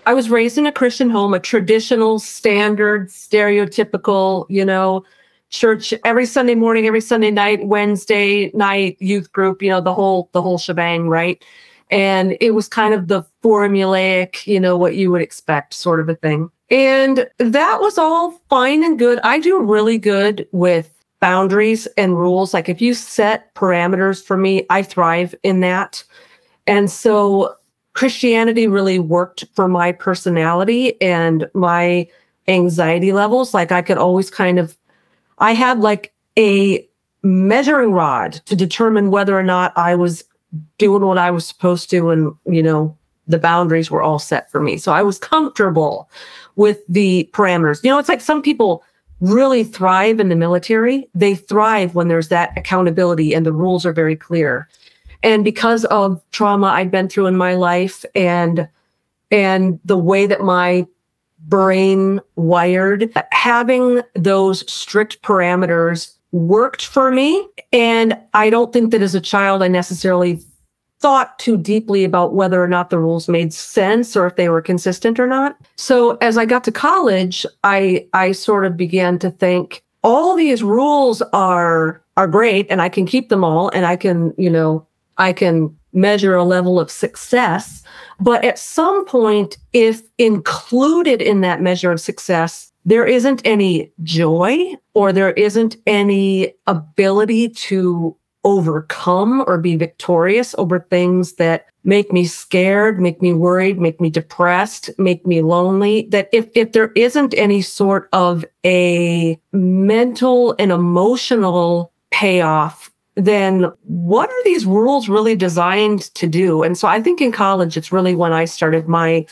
I was raised in a Christian home, a traditional, standard, stereotypical, church every Sunday morning, every Sunday night, Wednesday night, youth group, the whole shebang, right? And it was kind of the formulaic, what you would expect sort of a thing. And that was all fine and good. I do really good with boundaries and rules. Like if you set parameters for me, I thrive in that. And so Christianity really worked for my personality and my anxiety levels. Like I could always I had like a measuring rod to determine whether or not I was doing what I was supposed to. And, the boundaries were all set for me. So I was comfortable with the parameters. It's like some people really thrive in the military. They thrive when there's that accountability and the rules are very clear. And because of trauma I'd been through in my life and the way that my brain wired, having those strict parameters worked for me. And I don't think that as a child, I necessarily thought too deeply about whether or not the rules made sense or if they were consistent or not. So as I got to college, I sort of began to think all these rules are great and I can keep them all and I can measure a level of success. But at some point, if included in that measure of success, there isn't any joy or there isn't any ability to overcome or be victorious over things that make me scared, make me worried, make me depressed, make me lonely, that if there isn't any sort of a mental and emotional payoff, then what are these rules really designed to do? And so I think in college, it's really when I started my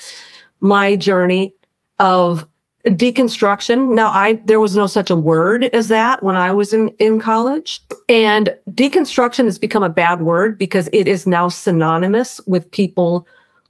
journey of deconstruction. Now, there was no such a word as that when I was in college. And deconstruction has become a bad word because it is now synonymous with people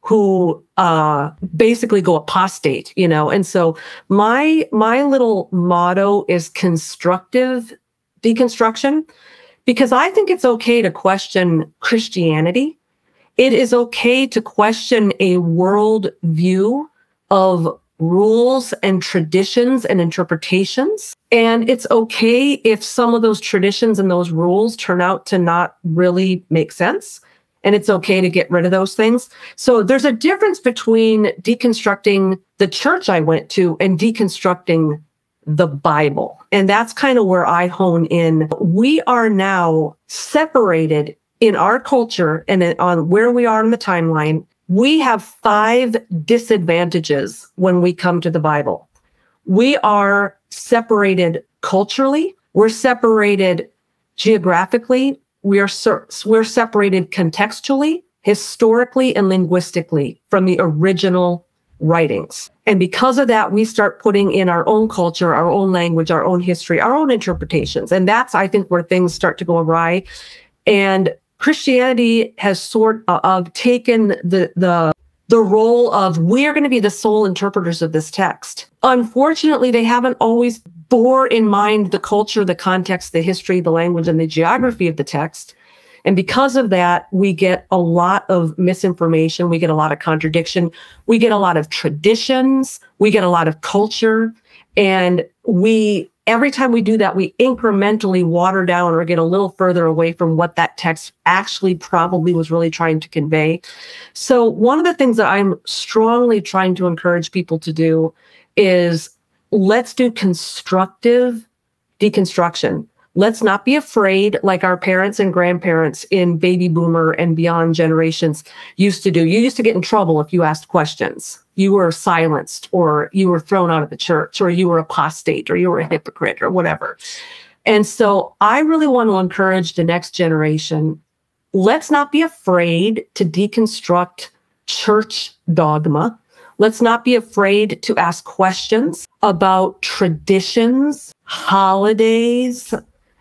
who basically go apostate, And so my little motto is constructive deconstruction, because I think it's okay to question Christianity. It is okay to question a world view of rules and traditions and interpretations. And it's okay if some of those traditions and those rules turn out to not really make sense. And it's okay to get rid of those things. So there's a difference between deconstructing the church I went to and deconstructing the Bible. And that's kind of where I hone in. We are now separated in our culture and on where we are in the timeline. We have 5 disadvantages when we come to the Bible. We are separated culturally. We're separated geographically. We're separated contextually, historically, and linguistically from the original writings. And because of that, we start putting in our own culture, our own language, our own history, our own interpretations. And that's, I think, where things start to go awry. And Christianity has sort of taken the role of, we are going to be the sole interpreters of this text. Unfortunately, they haven't always bore in mind the culture, the context, the history, the language, and the geography of the text. And because of that, we get a lot of misinformation. We get a lot of contradiction. We get a lot of traditions. We get a lot of culture. And every time we do that, we incrementally water down or get a little further away from what that text actually probably was really trying to convey. So one of the things that I'm strongly trying to encourage people to do is let's do constructive deconstruction. Let's not be afraid like our parents and grandparents in baby boomer and beyond generations used to do. You used to get in trouble if you asked questions. You were silenced, or you were thrown out of the church, or you were apostate, or you were a hypocrite, or whatever. And so I really want to encourage the next generation. Let's not be afraid to deconstruct church dogma. Let's not be afraid to ask questions about traditions, holidays,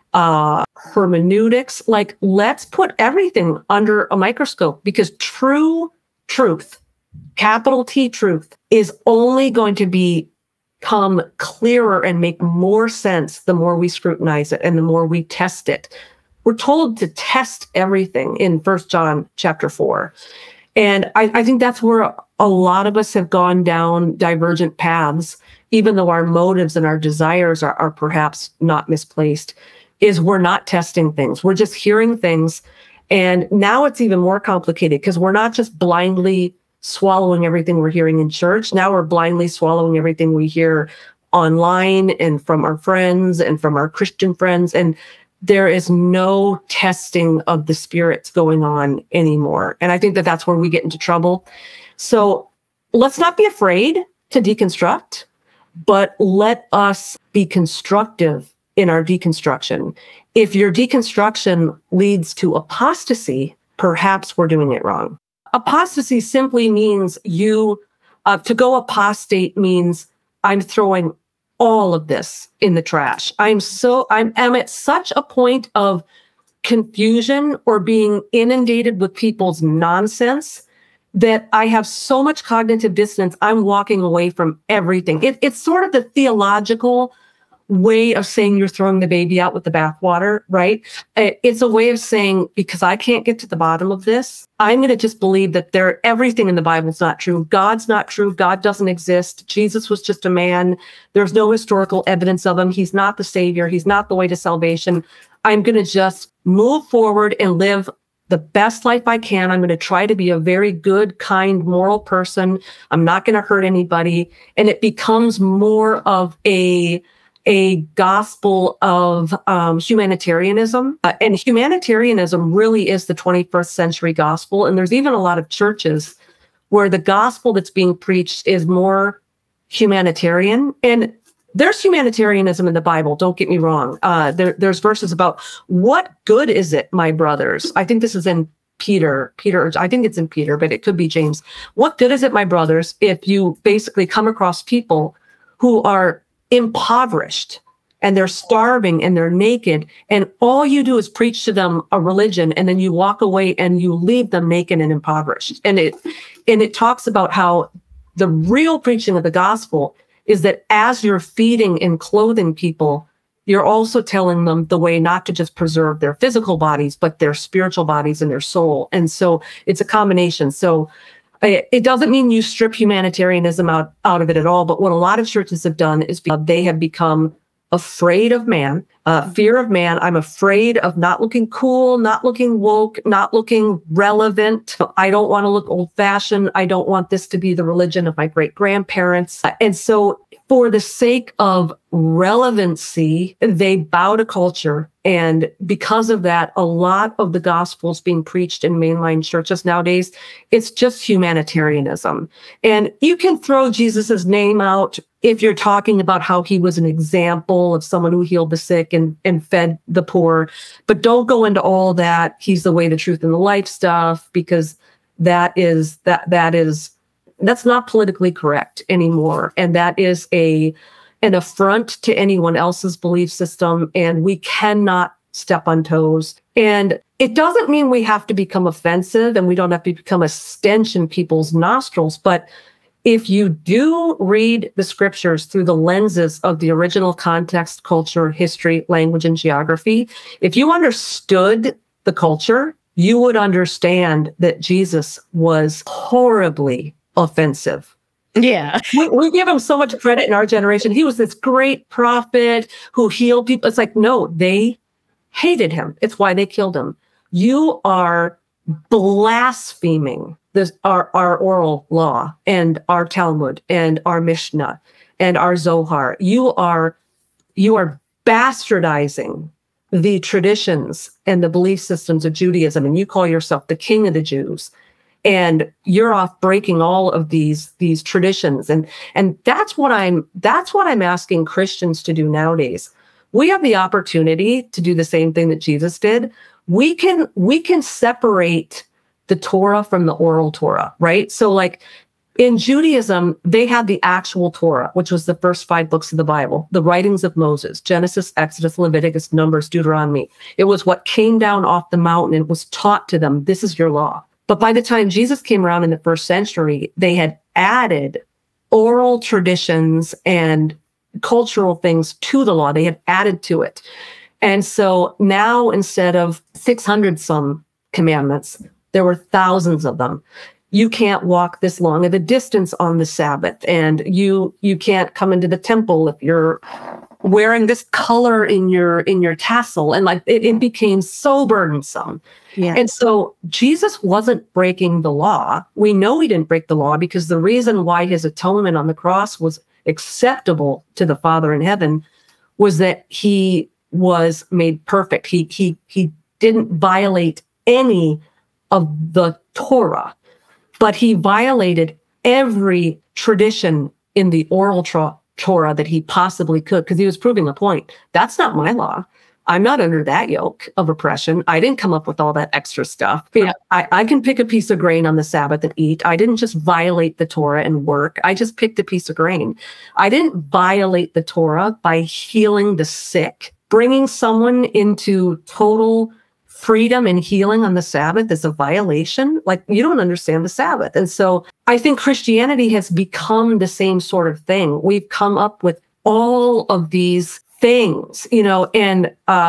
hermeneutics. Like, let's put everything under a microscope, because true truth, capital T truth, is only going to become clearer and make more sense the more we scrutinize it and the more we test it. We're told to test everything in 1 John chapter 4. And I think that's where a lot of us have gone down divergent paths, even though our motives and our desires are perhaps not misplaced, is we're not testing things. We're just hearing things. And now it's even more complicated because we're not just blindly swallowing everything we're hearing in church. Now we're blindly swallowing everything we hear online and from our friends and from our Christian friends. And there is no testing of the spirits going on anymore. And I think that that's where we get into trouble. So let's not be afraid to deconstruct, but let us be constructive in our deconstruction. If your deconstruction leads to apostasy, perhaps we're doing it wrong. Apostasy simply means to go apostate means I'm throwing all of this in the trash. I'm at such a point of confusion or being inundated with people's nonsense that I have so much cognitive dissonance. I'm walking away from everything. It's sort of the theological way of saying you're throwing the baby out with the bathwater, right? It's a way of saying, because I can't get to the bottom of this, I'm going to just believe that everything in the Bible is not true. God's not true. God doesn't exist. Jesus was just a man. There's no historical evidence of him. He's not the savior. He's not the way to salvation. I'm going to just move forward and live the best life I can. I'm going to try to be a very good, kind, moral person. I'm not going to hurt anybody. And it becomes more of a gospel of humanitarianism. And humanitarianism really is the 21st century gospel. And there's even a lot of churches where the gospel that's being preached is more humanitarian. And there's humanitarianism in the Bible, don't get me wrong. There's verses about what good is it, my brothers? I think this is in Peter, I think it's in Peter, but it could be James. What good is it, my brothers, if you basically come across people who are impoverished and they're starving and they're naked, and all you do is preach to them a religion, and then you walk away and you leave them naked and impoverished. And it talks about how the real preaching of the gospel is that as you're feeding and clothing people, you're also telling them the way not to just preserve their physical bodies, but their spiritual bodies and their soul. And so it's a combination. So it doesn't mean you strip humanitarianism out of it at all. But what a lot of churches have done is they have become afraid of man, fear of man. I'm afraid of not looking cool, not looking woke, not looking relevant. I don't want to look old fashioned. I don't want this to be the religion of my great grandparents. And so for the sake of relevancy, they bow to culture. And because of that, a lot of the gospels being preached in mainline churches nowadays, it's just humanitarianism. And you can throw Jesus's name out if you're talking about how he was an example of someone who healed the sick and fed the poor, but don't go into all that he's the way, the truth, and the life stuff, because that's not politically correct anymore. And that is an affront to anyone else's belief system. And we cannot step on toes. And it doesn't mean we have to become offensive and we don't have to become a stench in people's nostrils. But if you do read the scriptures through the lenses of the original context, culture, history, language, and geography, if you understood the culture, you would understand that Jesus was horribly offensive. Yeah. We give him so much credit in our generation. He was this great prophet who healed people. It's like, no, they hated him. It's why they killed him. You are blaspheming our oral law and our Talmud and our Mishnah and our Zohar. You are bastardizing the traditions and the belief systems of Judaism, and you call yourself the king of the Jews. And you're off breaking all of these traditions. And that's what I'm asking Christians to do nowadays. We have the opportunity to do the same thing that Jesus did. We can separate the Torah from the oral Torah, right? So like in Judaism, they had the actual Torah, which was the first 5 books of the Bible, the writings of Moses, Genesis, Exodus, Leviticus, Numbers, Deuteronomy. It was what came down off the mountain and was taught to them. This is your law. But by the time Jesus came around in the 1st century, they had added oral traditions and cultural things to the law. They had added to it. And so now instead of 600 some commandments, there were thousands of them. you can't walk this long of a distance on the Sabbath, and you can't come into the temple if you're wearing this color in your tassel. And like it became so burdensome. Yeah. And so Jesus wasn't breaking the law. We know he didn't break the law because the reason why his atonement on the cross was acceptable to the Father in heaven was that he was made perfect. He didn't violate any of the Torah, but he violated every tradition in the oral Torah that he possibly could, because he was proving a point. That's not my law. I'm not under that yoke of oppression. I didn't come up with all that extra stuff. You know, I can pick a piece of grain on the Sabbath and eat. I didn't just violate the Torah and work. I just picked a piece of grain. I didn't violate the Torah by healing the sick. Bringing someone into total freedom and healing on the Sabbath is a violation. Like, you don't understand the Sabbath. And so I think Christianity has become the same sort of thing. We've come up with all of these things, you know, and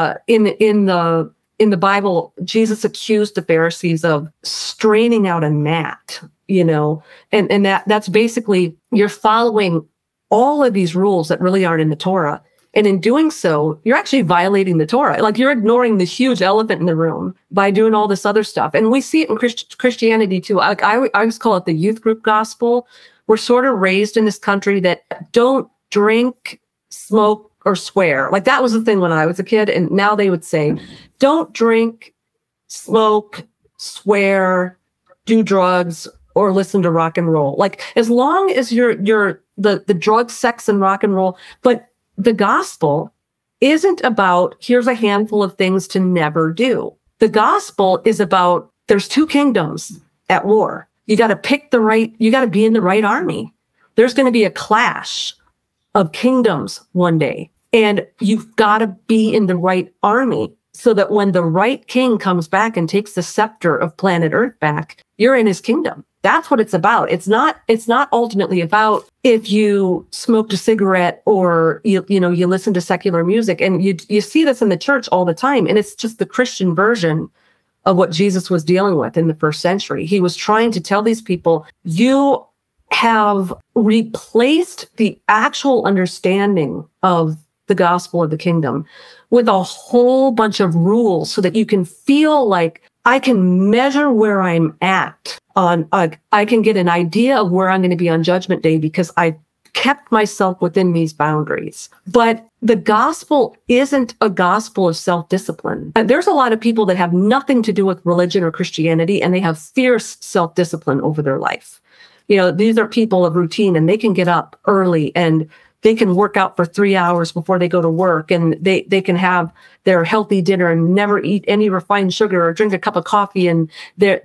in the Bible, Jesus accused the Pharisees of straining out a gnat, you know, and that's basically you're following all of these rules that really aren't in the Torah. And in doing so, you're actually violating the Torah. Like, you're ignoring the huge elephant in the room by doing all this other stuff. And we see it in Christianity too. I always call it the youth group gospel. We're sort of raised in this country that don't drink, smoke, or swear. Like, that was the thing when I was a kid. And now they would say, don't drink, smoke, swear, do drugs, or listen to rock and roll. Like, as long as you're the drug, sex, and rock and roll. But the gospel isn't about, here's a handful of things to never do. The gospel is about, there's two kingdoms at war. You got to pick you got to be in the right army. There's going to be a clash of kingdoms one day, and you've got to be in the right army so that when the right king comes back and takes the scepter of planet Earth back, you're in his kingdom. That's what it's about. It's not ultimately about if you smoked a cigarette or you listen to secular music. And you see this in the church all the time. And it's just the Christian version of what Jesus was dealing with in the first century. He was trying to tell these people, you have replaced the actual understanding of the gospel of the kingdom with a whole bunch of rules so that you can feel like I can measure where I'm at I can get an idea of where I'm going to be on Judgment Day because I kept myself within these boundaries. But the gospel isn't a gospel of self-discipline. There's a lot of people that have nothing to do with religion or Christianity, and they have fierce self-discipline over their life. You know, these are people of routine, and they can get up early and they can work out for 3 hours before they go to work, and they can have their healthy dinner and never eat any refined sugar or drink a cup of coffee. And they've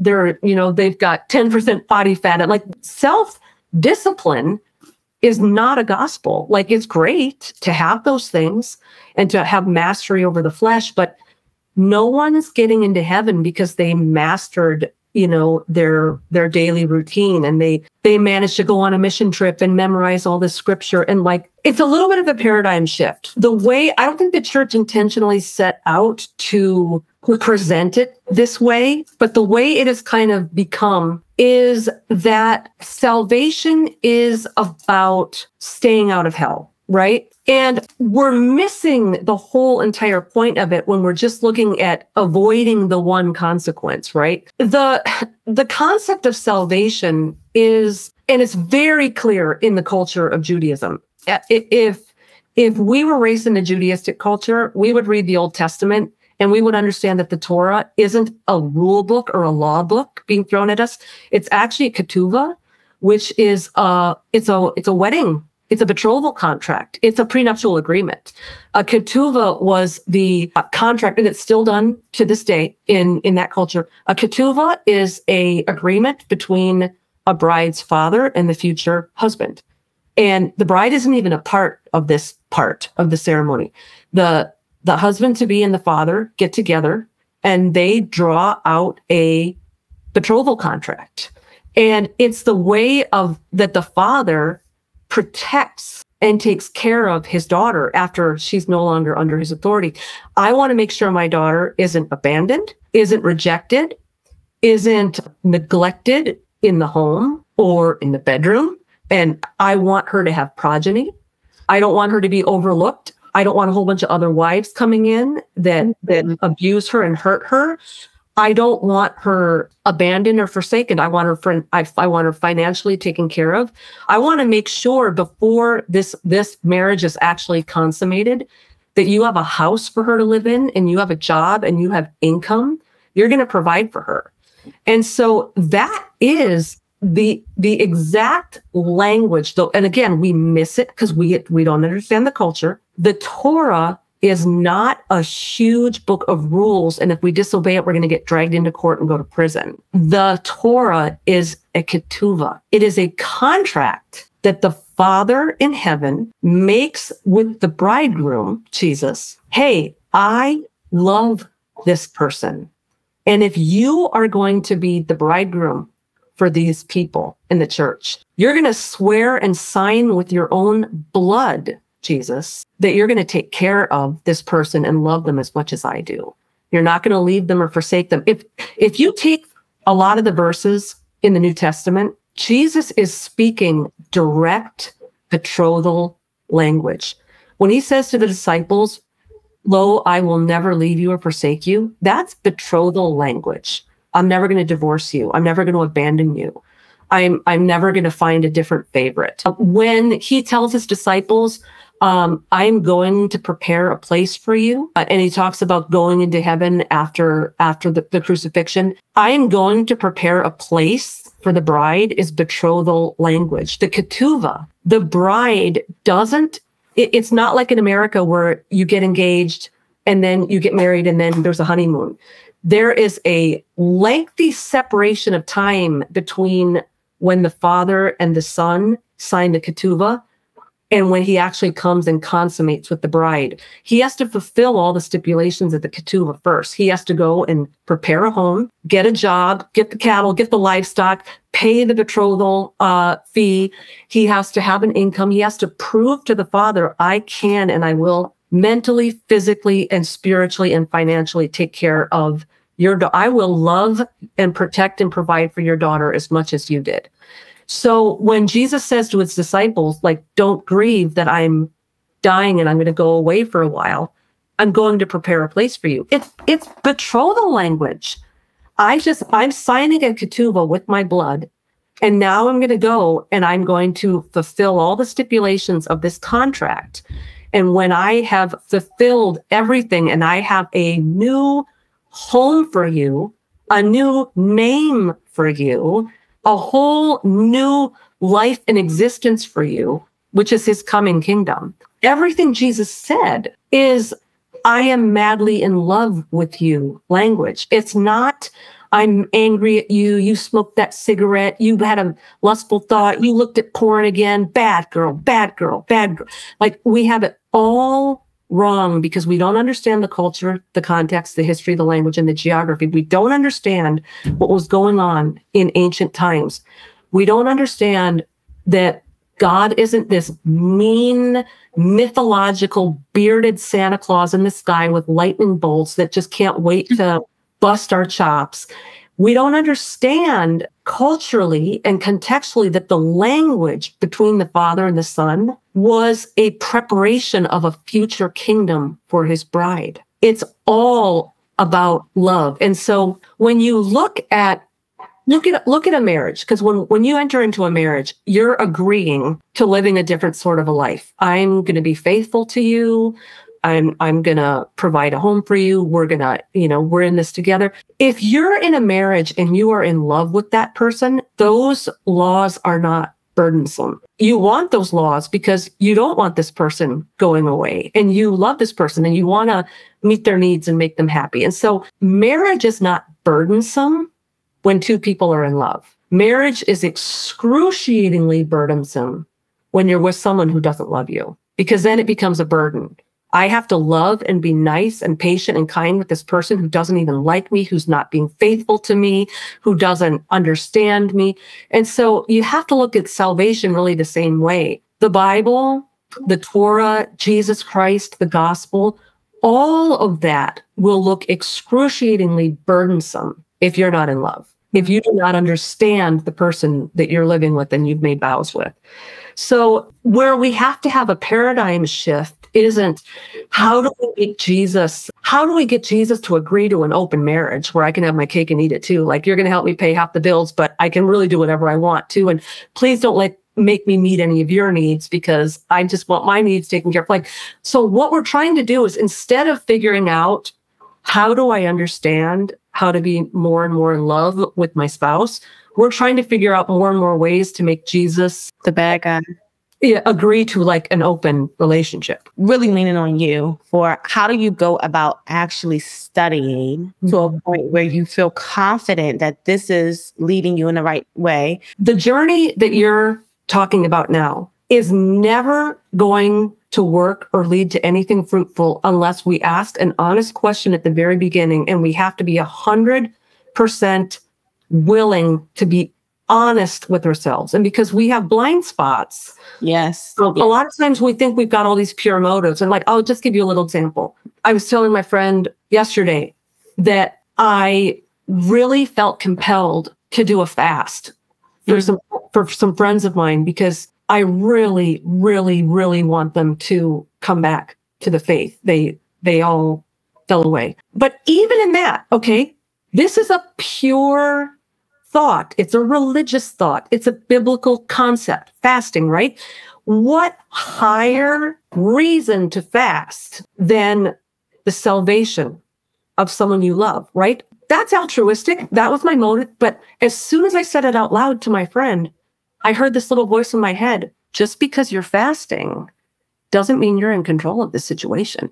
got 10% body fat. And like, self-discipline is not a gospel. Like, it's great to have those things and to have mastery over the flesh, but no one's getting into heaven because they mastered their daily routine, and they managed to go on a mission trip and memorize all this scripture. And like, it's a little bit of a paradigm shift. The way, I don't think the church intentionally set out to present it this way, but the way it has kind of become is that salvation is about staying out of hell, right? And we're missing the whole entire point of it when we're just looking at avoiding the one consequence, right? The concept of salvation is, and it's very clear in the culture of Judaism. If we were raised in a Judaistic culture, we would read the Old Testament and we would understand that the Torah isn't a rule book or a law book being thrown at us. It's actually a ketuvah, which is it's a wedding. It's a betrothal contract. It's a prenuptial agreement. A ketuvah was the contract, and it's still done to this day in that culture. A ketuvah is a agreement between a bride's father and the future husband. And the bride isn't even a part of this part of the ceremony. The husband-to-be and the father get together and they draw out a betrothal contract. And it's the way of that the father protects and takes care of his daughter after she's no longer under his authority. I want to make sure my daughter isn't abandoned, isn't rejected, isn't neglected, in the home or in the bedroom. And I want her to have progeny. I don't want her to be overlooked. I don't want a whole bunch of other wives coming in that abuse her and hurt her. I don't want her abandoned or forsaken. I want her I want her financially taken care of. I want to make sure before this marriage is actually consummated that you have a house for her to live in and you have a job and you have income. You're going to provide for her. And so that is the exact language, though. And again, we miss it because we don't understand the culture. The Torah is not a huge book of rules. And if we disobey it, we're going to get dragged into court and go to prison. The Torah is a ketuvah. It is a contract that the Father in heaven makes with the bridegroom, Jesus. Hey, I love this person. And if you are going to be the bridegroom for these people in the church, you're going to swear and sign with your own blood, Jesus, that you're going to take care of this person and love them as much as I do. You're not going to leave them or forsake them. If you take a lot of the verses in the New Testament, Jesus is speaking direct betrothal language. When he says to the disciples, "Lo, I will never leave you or forsake you," that's betrothal language. I'm never going to divorce you. I'm never going to abandon you. I'm never going to find a different favorite. When he tells his disciples, I'm going to prepare a place for you. And he talks about going into heaven after the crucifixion. I'm going to prepare a place for the bride is betrothal language. The ketuvah, the bride doesn't, it's not like in America where you get engaged and then you get married and then there's a honeymoon. There is a lengthy separation of time between when the father and the son sign the ketuvah and when he actually comes and consummates with the bride. He has to fulfill all the stipulations of the ketuvah first. He has to go and prepare a home, get a job, get the cattle, get the livestock, pay the betrothal fee. He has to have an income. He has to prove to the father, I can and I will mentally, physically, and spiritually and financially take care of your daughter. I will love and protect and provide for your daughter as much as you did. So when Jesus says to his disciples, like, don't grieve that I'm dying and I'm going to go away for a while, I'm going to prepare a place for you. It's betrothal language. I'm signing a ketuvah with my blood. And now I'm going to go and I'm going to fulfill all the stipulations of this contract. And when I have fulfilled everything and I have a new home for you, a new name for you, a whole new life and existence for you, which is his coming kingdom. Everything Jesus said is, I am madly in love with you language. It's not, I'm angry at you, you smoked that cigarette, you had a lustful thought, you looked at porn again, bad girl, bad girl, bad girl. Like, we have it all wrong because we don't understand the culture, the context, the history, the language, and the geography. We don't understand what was going on in ancient times. We don't understand that God isn't this mean, mythological, bearded Santa Claus in the sky with lightning bolts that just can't wait to bust our chops. We don't understand culturally and contextually that the language between the Father and the Son was a preparation of a future kingdom for his bride. It's all about love. And so when you look at a marriage, because when you enter into a marriage, you're agreeing to living a different sort of a life. I'm going to be faithful to you. I'm going to provide a home for you. We're going to, we're in this together. If you're in a marriage and you are in love with that person, those laws are not burdensome. You want those laws because you don't want this person going away and you love this person and you want to meet their needs and make them happy. And so marriage is not burdensome when two people are in love. Marriage is excruciatingly burdensome when you're with someone who doesn't love you, because then it becomes a burden. I have to love and be nice and patient and kind with this person who doesn't even like me, who's not being faithful to me, who doesn't understand me. And so you have to look at salvation really the same way. The Bible, the Torah, Jesus Christ, the gospel, all of that will look excruciatingly burdensome if you're not in love. if you do not understand the person that you're living with and you've made vows with. So where we have to have a paradigm shift isn't how do we get Jesus to agree to an open marriage where I can have my cake and eat it too? Like, you're going to help me pay half the bills, but I can really do whatever I want to. And please don't make me meet any of your needs because I just want my needs taken care of. Like, so what we're trying to do is, instead of figuring out how do I understand how to be more and more in love with my spouse, we're trying to figure out more and more ways to make Jesus the bad guy. Yeah, agree to like an open relationship. Really leaning on you for how do you go about actually studying to a point where you feel confident that this is leading you in the right way? The journey that you're talking about now is never going to work or lead to anything fruitful unless we ask an honest question at the very beginning, and we have to be 100% willing to be honest with ourselves. And because we have blind spots. Yes. So a lot of times we think we've got all these pure motives. And like, I'll just give you a little example. I was telling my friend yesterday that I really felt compelled to do a fast for some friends of mine, because I really, really, really want them to come back to the faith. They all fell away. But even in that, okay, this is a pure thought. It's a religious thought. It's a biblical concept, fasting, right? What higher reason to fast than the salvation of someone you love, right? That's altruistic. That was my motive. But as soon as I said it out loud to my friend, I heard this little voice in my head: just because you're fasting doesn't mean you're in control of the situation.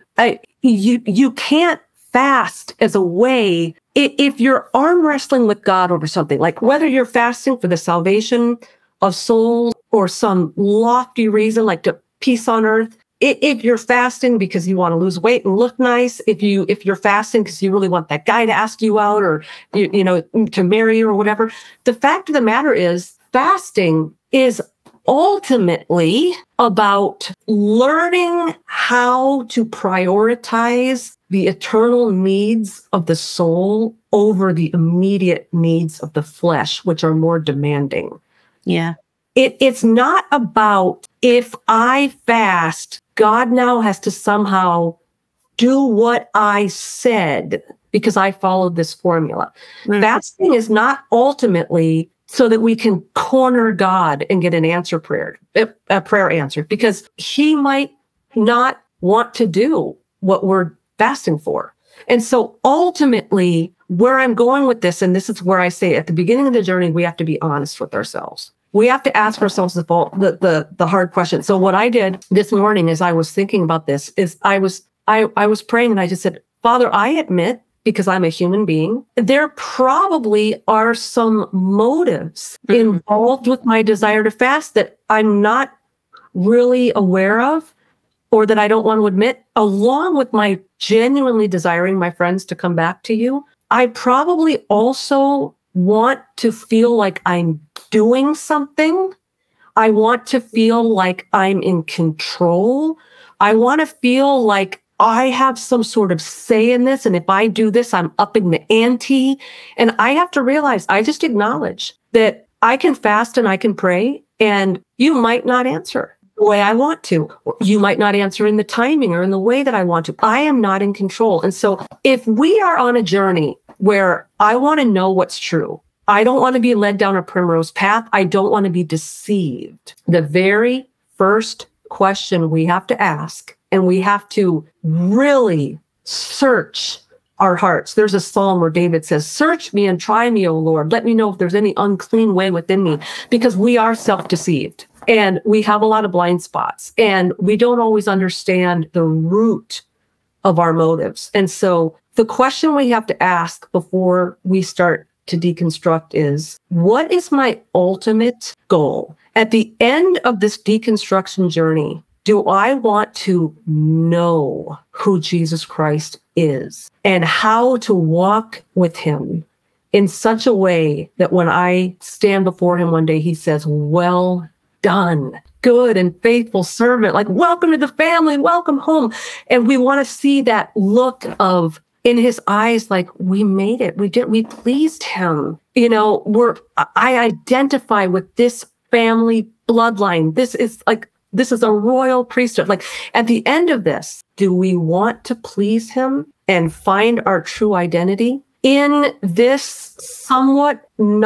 You can't fast as a way, if you're arm wrestling with God over something, like whether you're fasting for the salvation of souls or some lofty reason like to peace on earth. If you're fasting because you want to lose weight and look nice, if you're fasting because you really want that guy to ask you out or to marry you or whatever, the fact of the matter is fasting is ultimately about learning how to prioritize the eternal needs of the soul over the immediate needs of the flesh, which are more demanding. Yeah. It's not about, if I fast, God now has to somehow do what I said because I followed this formula. Mm-hmm. Fasting is not ultimately so that we can corner God and get a prayer answered, because he might not want to do what we're fasting for. And so ultimately, where I'm going with this, and this is where I say at the beginning of the journey, we have to be honest with ourselves. We have to ask ourselves the hard question. So what I did this morning as I was thinking about this is I was praying, and I just said, Father, I admit, because I'm a human being, there probably are some motives involved with my desire to fast that I'm not really aware of, or that I don't want to admit, along with my genuinely desiring my friends to come back to you. I probably also want to feel like I'm doing something. I want to feel like I'm in control. I want to feel like I have some sort of say in this. And if I do this, I'm upping the ante. And I have to realize, I just acknowledge that I can fast and I can pray, and you might not answer the way I want to. You might not answer in the timing or in the way that I want to. I am not in control. And so if we are on a journey where I want to know what's true, I don't want to be led down a primrose path. I don't want to be deceived. The very first question we have to ask, and we have to really search our hearts. There's a psalm where David says, search me and try me, O Lord. Let me know if there's any unclean way within me, because we are self-deceived and we have a lot of blind spots and we don't always understand the root of our motives. And so the question we have to ask before we start to deconstruct is, what is my ultimate goal? At the end of this deconstruction journey, do I want to know who Jesus Christ is and how to walk with him in such a way that when I stand before him one day, he says, well done, good and faithful servant, like welcome to the family, welcome home. And we want to see that look of in his eyes, like, we made it. We pleased him. You know, I identify with this family bloodline. This is a royal priesthood. Like, at the end of this, do we want to please him and find our true identity in this somewhat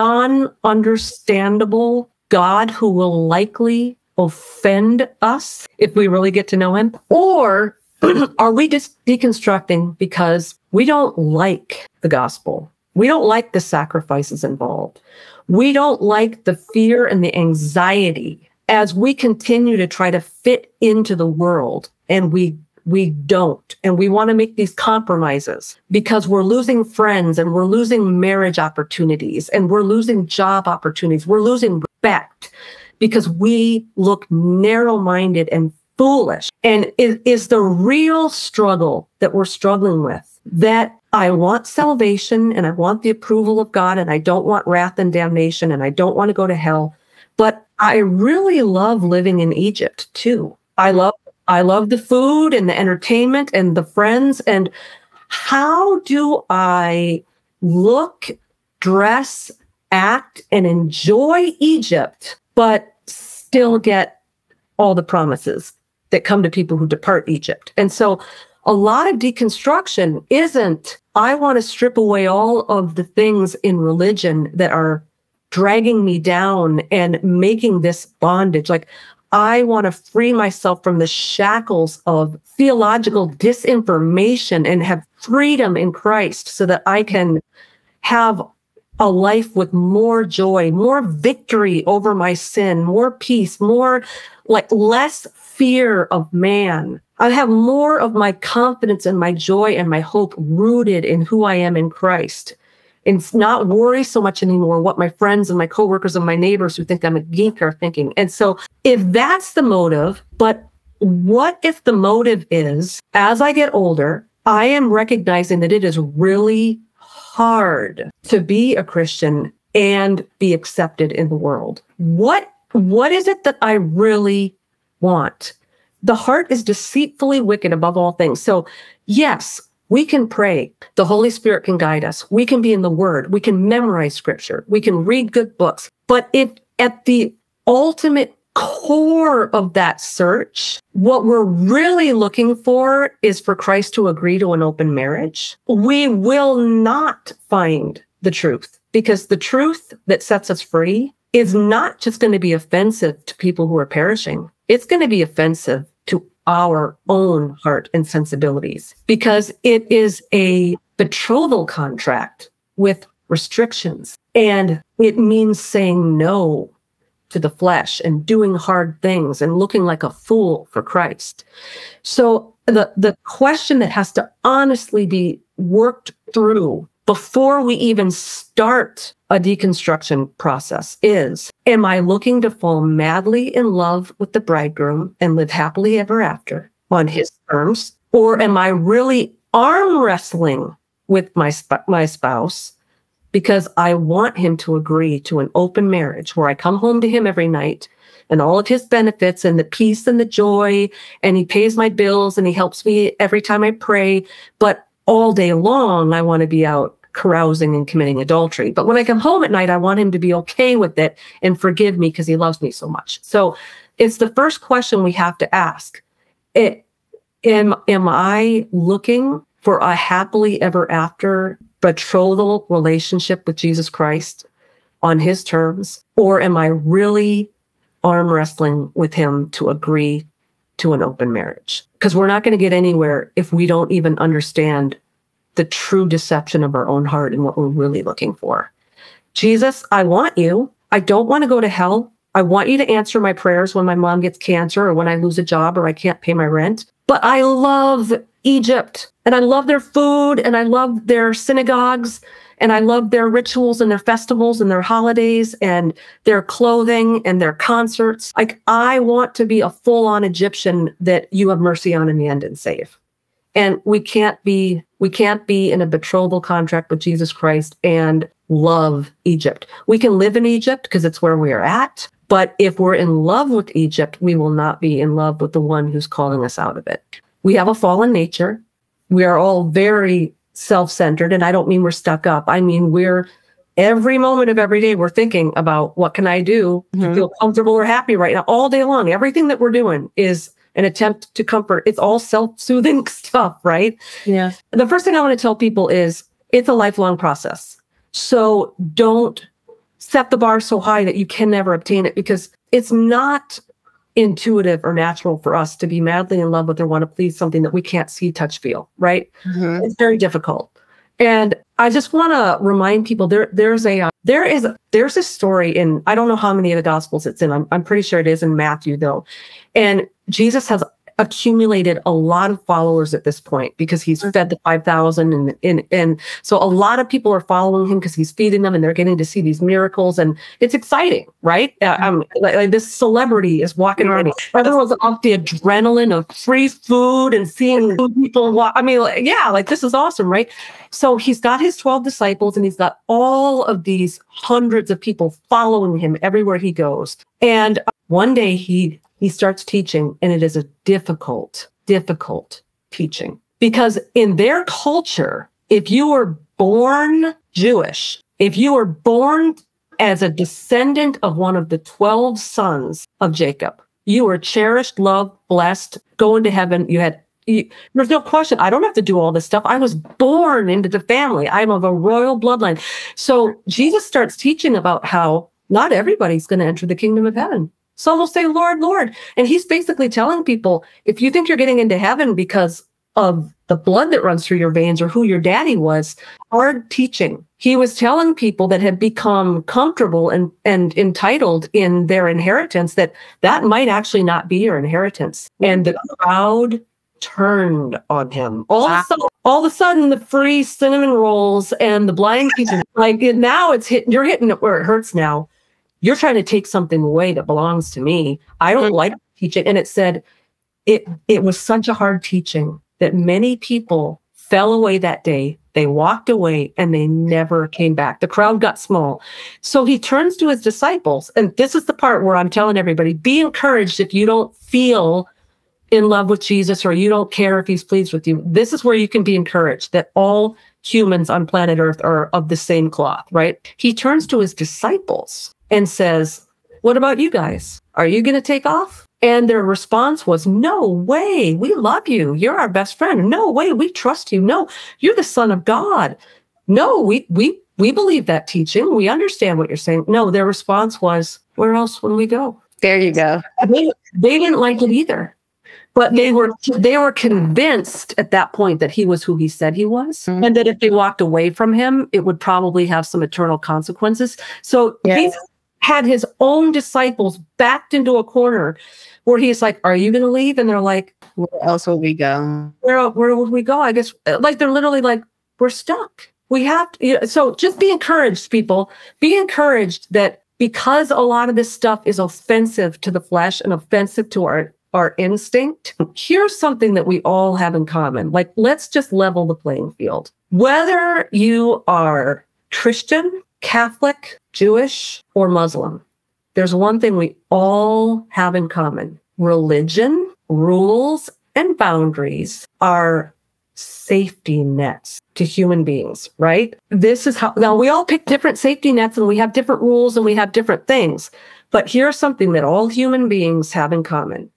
non-understandable God who will likely offend us if we really get to know him? Or are we just deconstructing because we don't like the gospel? We don't like the sacrifices involved. We don't like the fear and the anxiety as we continue to try to fit into the world, and we don't. And we want to make these compromises because we're losing friends, and we're losing marriage opportunities, and we're losing job opportunities. We're losing respect because we look narrow-minded and foolish. And it is the real struggle that we're struggling with, that I want salvation and I want the approval of God, and I don't want wrath and damnation, and I don't want to go to hell. But I really love living in Egypt too. I love the food and the entertainment and the friends. And how do I look, dress, act, and enjoy Egypt, but still get all the promises that come to people who depart Egypt? And so a lot of deconstruction isn't, I want to strip away all of the things in religion that are dragging me down and making this bondage. Like, I want to free myself from the shackles of theological disinformation and have freedom in Christ so that I can have a life with more joy, more victory over my sin, more peace, more, like, less fear of man. I have more of my confidence and my joy and my hope rooted in who I am in Christ. And not worry so much anymore what my friends and my coworkers and my neighbors who think I'm a geek are thinking. And so if that's the motive, but what if the motive is, as I get older, I am recognizing that it is really hard to be a Christian and be accepted in the world? What is it that I really want? The heart is deceitfully wicked above all things. So yes, we can pray. The Holy Spirit can guide us. We can be in the Word. We can memorize Scripture. We can read good books. But if at the ultimate core of that search, what we're really looking for is for Christ to agree to an open marriage, we will not find the truth, because the truth that sets us free is not just going to be offensive to people who are perishing. It's going to be offensive to our own heart and sensibilities, because it is a betrothal contract with restrictions, and it means saying no to the flesh and doing hard things and looking like a fool for Christ. So the question that has to honestly be worked through before we even start a deconstruction process is, am I looking to fall madly in love with the bridegroom and live happily ever after on his terms? Or am I really arm wrestling with my spouse because I want him to agree to an open marriage where I come home to him every night and all of his benefits and the peace and the joy, and he pays my bills and he helps me every time I pray, but all day long I want to be out carousing and committing adultery. But when I come home at night, I want him to be okay with it and forgive me because he loves me so much. So it's the first question we have to ask. Am I looking for a happily ever after betrothal relationship with Jesus Christ on his terms? Or am I really arm wrestling with him to agree to an open marriage? Because we're not going to get anywhere if we don't even understand the true deception of our own heart and what we're really looking for. Jesus, I want you. I don't want to go to hell. I want you to answer my prayers when my mom gets cancer or when I lose a job or I can't pay my rent. But I love Egypt, and I love their food, and I love their synagogues, and I love their rituals and their festivals and their holidays and their clothing and their concerts. Like, I want to be a full-on Egyptian that you have mercy on in the end and save. And we can't be in a betrothal contract with Jesus Christ and love Egypt. We can live in Egypt because it's where we are at. But if we're in love with Egypt, we will not be in love with the one who's calling us out of it. We have a fallen nature. We are all very self-centered. And I don't mean we're stuck up. I mean, every moment of every day, we're thinking about what can I do to feel comfortable or happy right now all day long. Everything that we're doing is an attempt to comfort. It's all self-soothing stuff, right? Yeah. The first thing I want to tell people is it's a lifelong process. So don't set the bar so high that you can never obtain it, because it's not intuitive or natural for us to be madly in love with or want to please something that we can't see, touch, feel, right? It's very difficult. And I just want to remind people there's a story in, I don't know how many of the Gospels it's in. I'm pretty sure it is in Matthew though. And Jesus has accumulated a lot of followers at this point because he's fed the 5,000 and so a lot of people are following him because he's feeding them and they're getting to see these miracles and it's exciting, right? Like this celebrity is walking around. Everyone's off the adrenaline of free food and seeing people walk. I mean, like this is awesome, right? So he's got his 12 disciples and he's got all of these hundreds of people following him everywhere he goes. And one day he starts teaching, and it is a difficult teaching. Because in their culture, if you were born Jewish, if you were born as a descendant of one of the 12 sons of Jacob, you were cherished, loved, blessed, going to heaven. There's no question. I don't have to do all this stuff. I was born into the family. I'm of a royal bloodline. So Jesus starts teaching about how not everybody's going to enter the kingdom of heaven. Some will say, Lord, Lord. And he's basically telling people, if you think you're getting into heaven because of the blood that runs through your veins or who your daddy was, hard teaching. He was telling people that had become comfortable and entitled in their inheritance that might actually not be your inheritance. And the crowd turned on him. All of a sudden, the free cinnamon rolls and the blind people, now you're hitting it where it hurts now. You're trying to take something away that belongs to me. I don't like teaching. And it said it was such a hard teaching that many people fell away that day. They walked away and they never came back. The crowd got small. So he turns to his disciples. And this is the part where I'm telling everybody, be encouraged if you don't feel in love with Jesus or you don't care if he's pleased with you. This is where you can be encouraged that all humans on planet Earth are of the same cloth, right? He turns to his disciples and says, what about you guys? Are you going to take off? And their response was, no way. We love you. You're our best friend. No way. We trust you. No, you're the Son of God. No, we believe that teaching. We understand what you're saying. No, their response was, where else will we go? There you go. They didn't like it either. But they were convinced at that point that he was who he said he was, and that if they walked away from him, it would probably have some eternal consequences. So Jesus had his own disciples backed into a corner where he's like, are you going to leave? And they're like, where else will we go? Where would we go? I guess like they're literally like, we're stuck. We have to. So just be encouraged, people. Be encouraged that because a lot of this stuff is offensive to the flesh and offensive to our instinct, here's something that we all have in common. Like, let's just level the playing field. Whether you are Christian, Catholic, Jewish, or Muslim, there's one thing we all have in common. Religion, rules, and boundaries are safety nets to human beings, right? This is how, now we all pick different safety nets and we have different rules and we have different things. But here's something that all human beings have in common.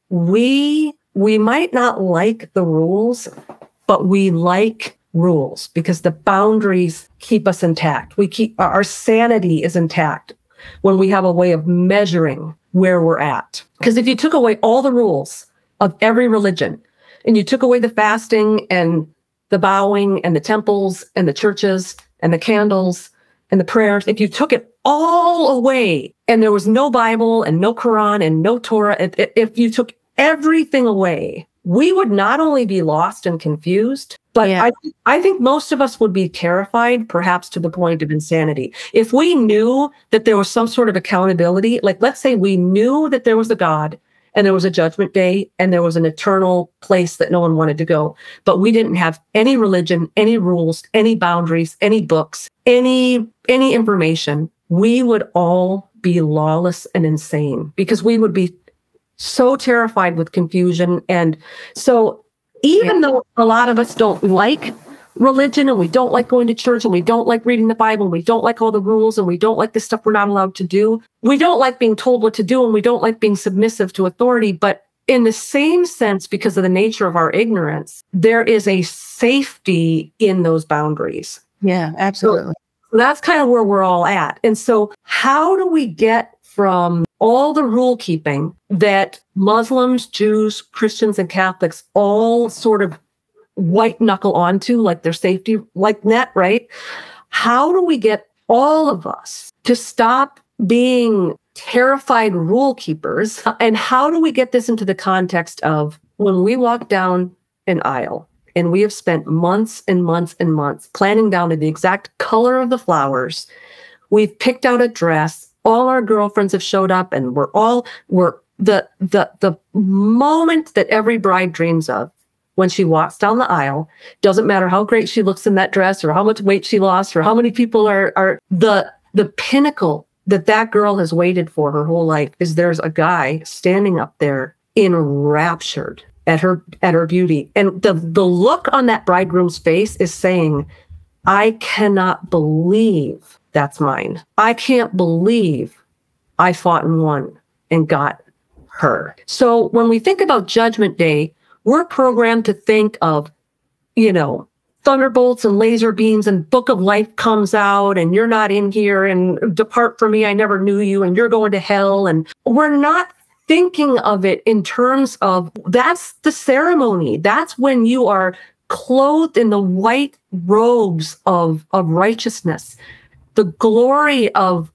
We might not like the rules, but we like rules because the boundaries keep us intact. Our sanity is intact when we have a way of measuring where we're at. Because if you took away all the rules of every religion and you took away the fasting and the bowing and the temples and the churches and the candles and the prayers, if you took it all away and there was no Bible and no Quran and no Torah, if you took everything away, we would not only be lost and confused, but I think most of us would be terrified, perhaps to the point of insanity. If we knew that there was some sort of accountability, like let's say we knew that there was a God and there was a judgment day and there was an eternal place that no one wanted to go, but we didn't have any religion, any rules, any boundaries, any books, any information, we would all be lawless and insane because we would be so terrified with confusion. And so even though a lot of us don't like religion and we don't like going to church and we don't like reading the Bible and we don't like all the rules and we don't like the stuff we're not allowed to do. We don't like being told what to do and we don't like being submissive to authority. But in the same sense, because of the nature of our ignorance, there is a safety in those boundaries. Yeah, absolutely. So that's kind of where we're all at. And so how do we get from all the rule keeping that Muslims, Jews, Christians, and Catholics all sort of white knuckle onto like their safety like net, right? How do we get all of us to stop being terrified rule keepers? And how do we get this into the context of when we walk down an aisle and we have spent months and months and months planning down to the exact color of the flowers, we've picked out a dress, all our girlfriends have showed up, and we're the moment that every bride dreams of when she walks down the aisle, doesn't matter how great she looks in that dress or how much weight she lost or how many people are the pinnacle that girl has waited for her whole life is there's a guy standing up there enraptured at her beauty. And the look on that bridegroom's face is saying, I cannot believe that's mine. I can't believe I fought and won and got her. So when we think about Judgment Day, we're programmed to think of, thunderbolts and laser beams and Book of Life comes out and you're not in here and depart from me, I never knew you and you're going to hell. And we're not thinking of it in terms of that's the ceremony. That's when you are clothed in the white robes of righteousness. The glory of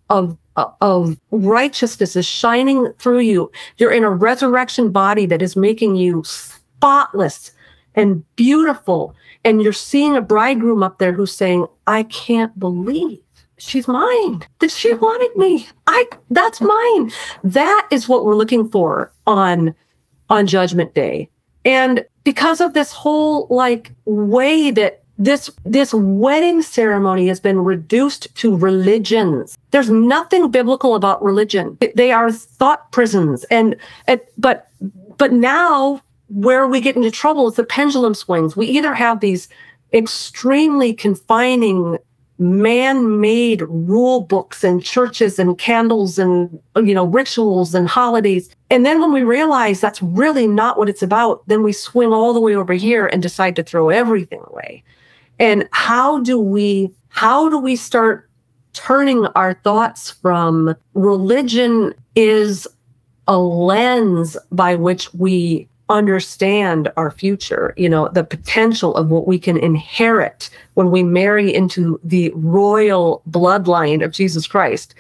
righteousness is shining through you. You're in a resurrection body that is making you spotless and beautiful. And you're seeing a bridegroom up there who's saying, I can't believe she's mine. That she wanted me. That's mine. That is what we're looking for on Judgment Day. And because of this whole way that this wedding ceremony has been reduced to religions. There's nothing biblical about religion. They are thought prisons. But now where we get into trouble is the pendulum swings. We either have these extremely confining man-made rule books and churches and candles and rituals and holidays. And then when we realize that's really not what it's about, then we swing all the way over here and decide to throw everything away. And how do we start turning our thoughts from religion is a lens by which we understand our future, the potential of what we can inherit when we marry into the royal bloodline of Jesus Christ.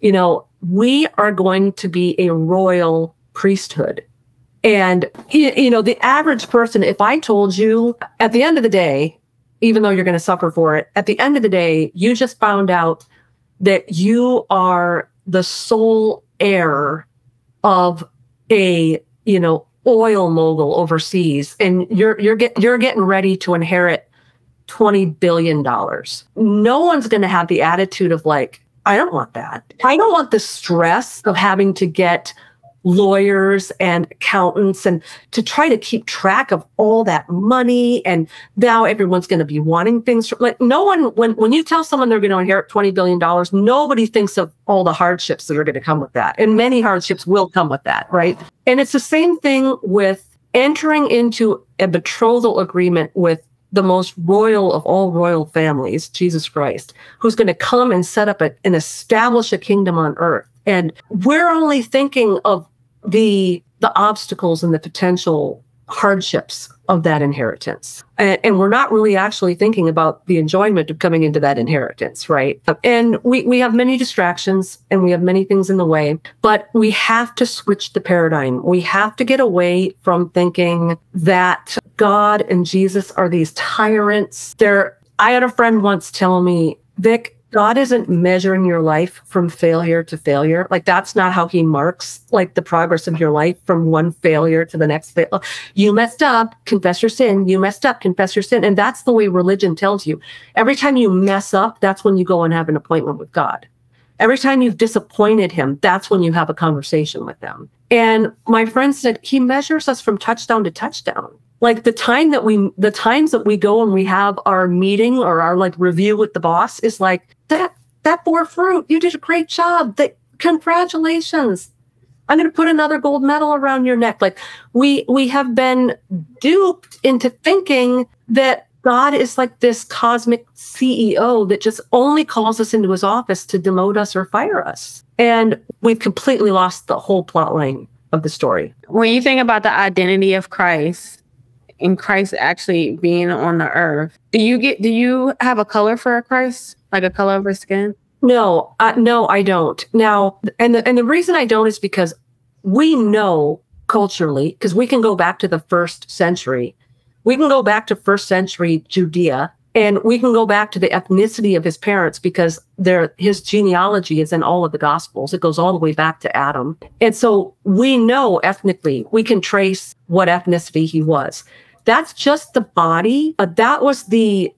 We are going to be a royal priesthood. And, the average person, if I told you at the end of the day, even though you're going to suffer for it, at the end of the day, you just found out that you are the sole heir of a, oil mogul overseas, and you're getting ready to inherit $20 billion. No one's going to have the attitude of I don't want that. I don't want the stress of having to get lawyers and accountants and to try to keep track of all that money. And now everyone's going to be wanting things no one, when you tell someone they're going to inherit $20 billion, nobody thinks of all the hardships that are going to come with that. And many hardships will come with that, right? And it's the same thing with entering into a betrothal agreement with the most royal of all royal families, Jesus Christ, who's going to come and set up and establish a kingdom on earth. And we're only thinking of the obstacles and the potential hardships of that inheritance. And we're not really actually thinking about the enjoyment of coming into that inheritance, right? And we have many distractions and we have many things in the way, but we have to switch the paradigm. We have to get away from thinking that God and Jesus are these tyrants. I had a friend once tell me, Vic, God isn't measuring your life from failure to failure. That's not how he marks the progress of your life from one failure to the next. You messed up, confess your sin. You messed up, confess your sin. And that's the way religion tells you. Every time you mess up, that's when you go and have an appointment with God. Every time you've disappointed him, that's when you have a conversation with them. And my friend said, he measures us from touchdown to touchdown. Like the times that we go and we have our meeting or our like review with the boss is like, that bore fruit. You did a great job. Congratulations. I'm going to put another gold medal around your neck. Like we have been duped into thinking that God is like this cosmic CEO that just only calls us into his office to demote us or fire us. And we've completely lost the whole plot line of the story. When you think about the identity of Christ and Christ actually being on the earth, do you have a color for a Christ? Like a color of his skin? No, I don't. Now, and the reason I don't is because we know culturally, because we can go back to the 1st century. We can go back to 1st century Judea, and we can go back to the ethnicity of his parents because his genealogy is in all of the Gospels. It goes all the way back to Adam. And so we know ethnically, we can trace what ethnicity he was. That's just the body. That was the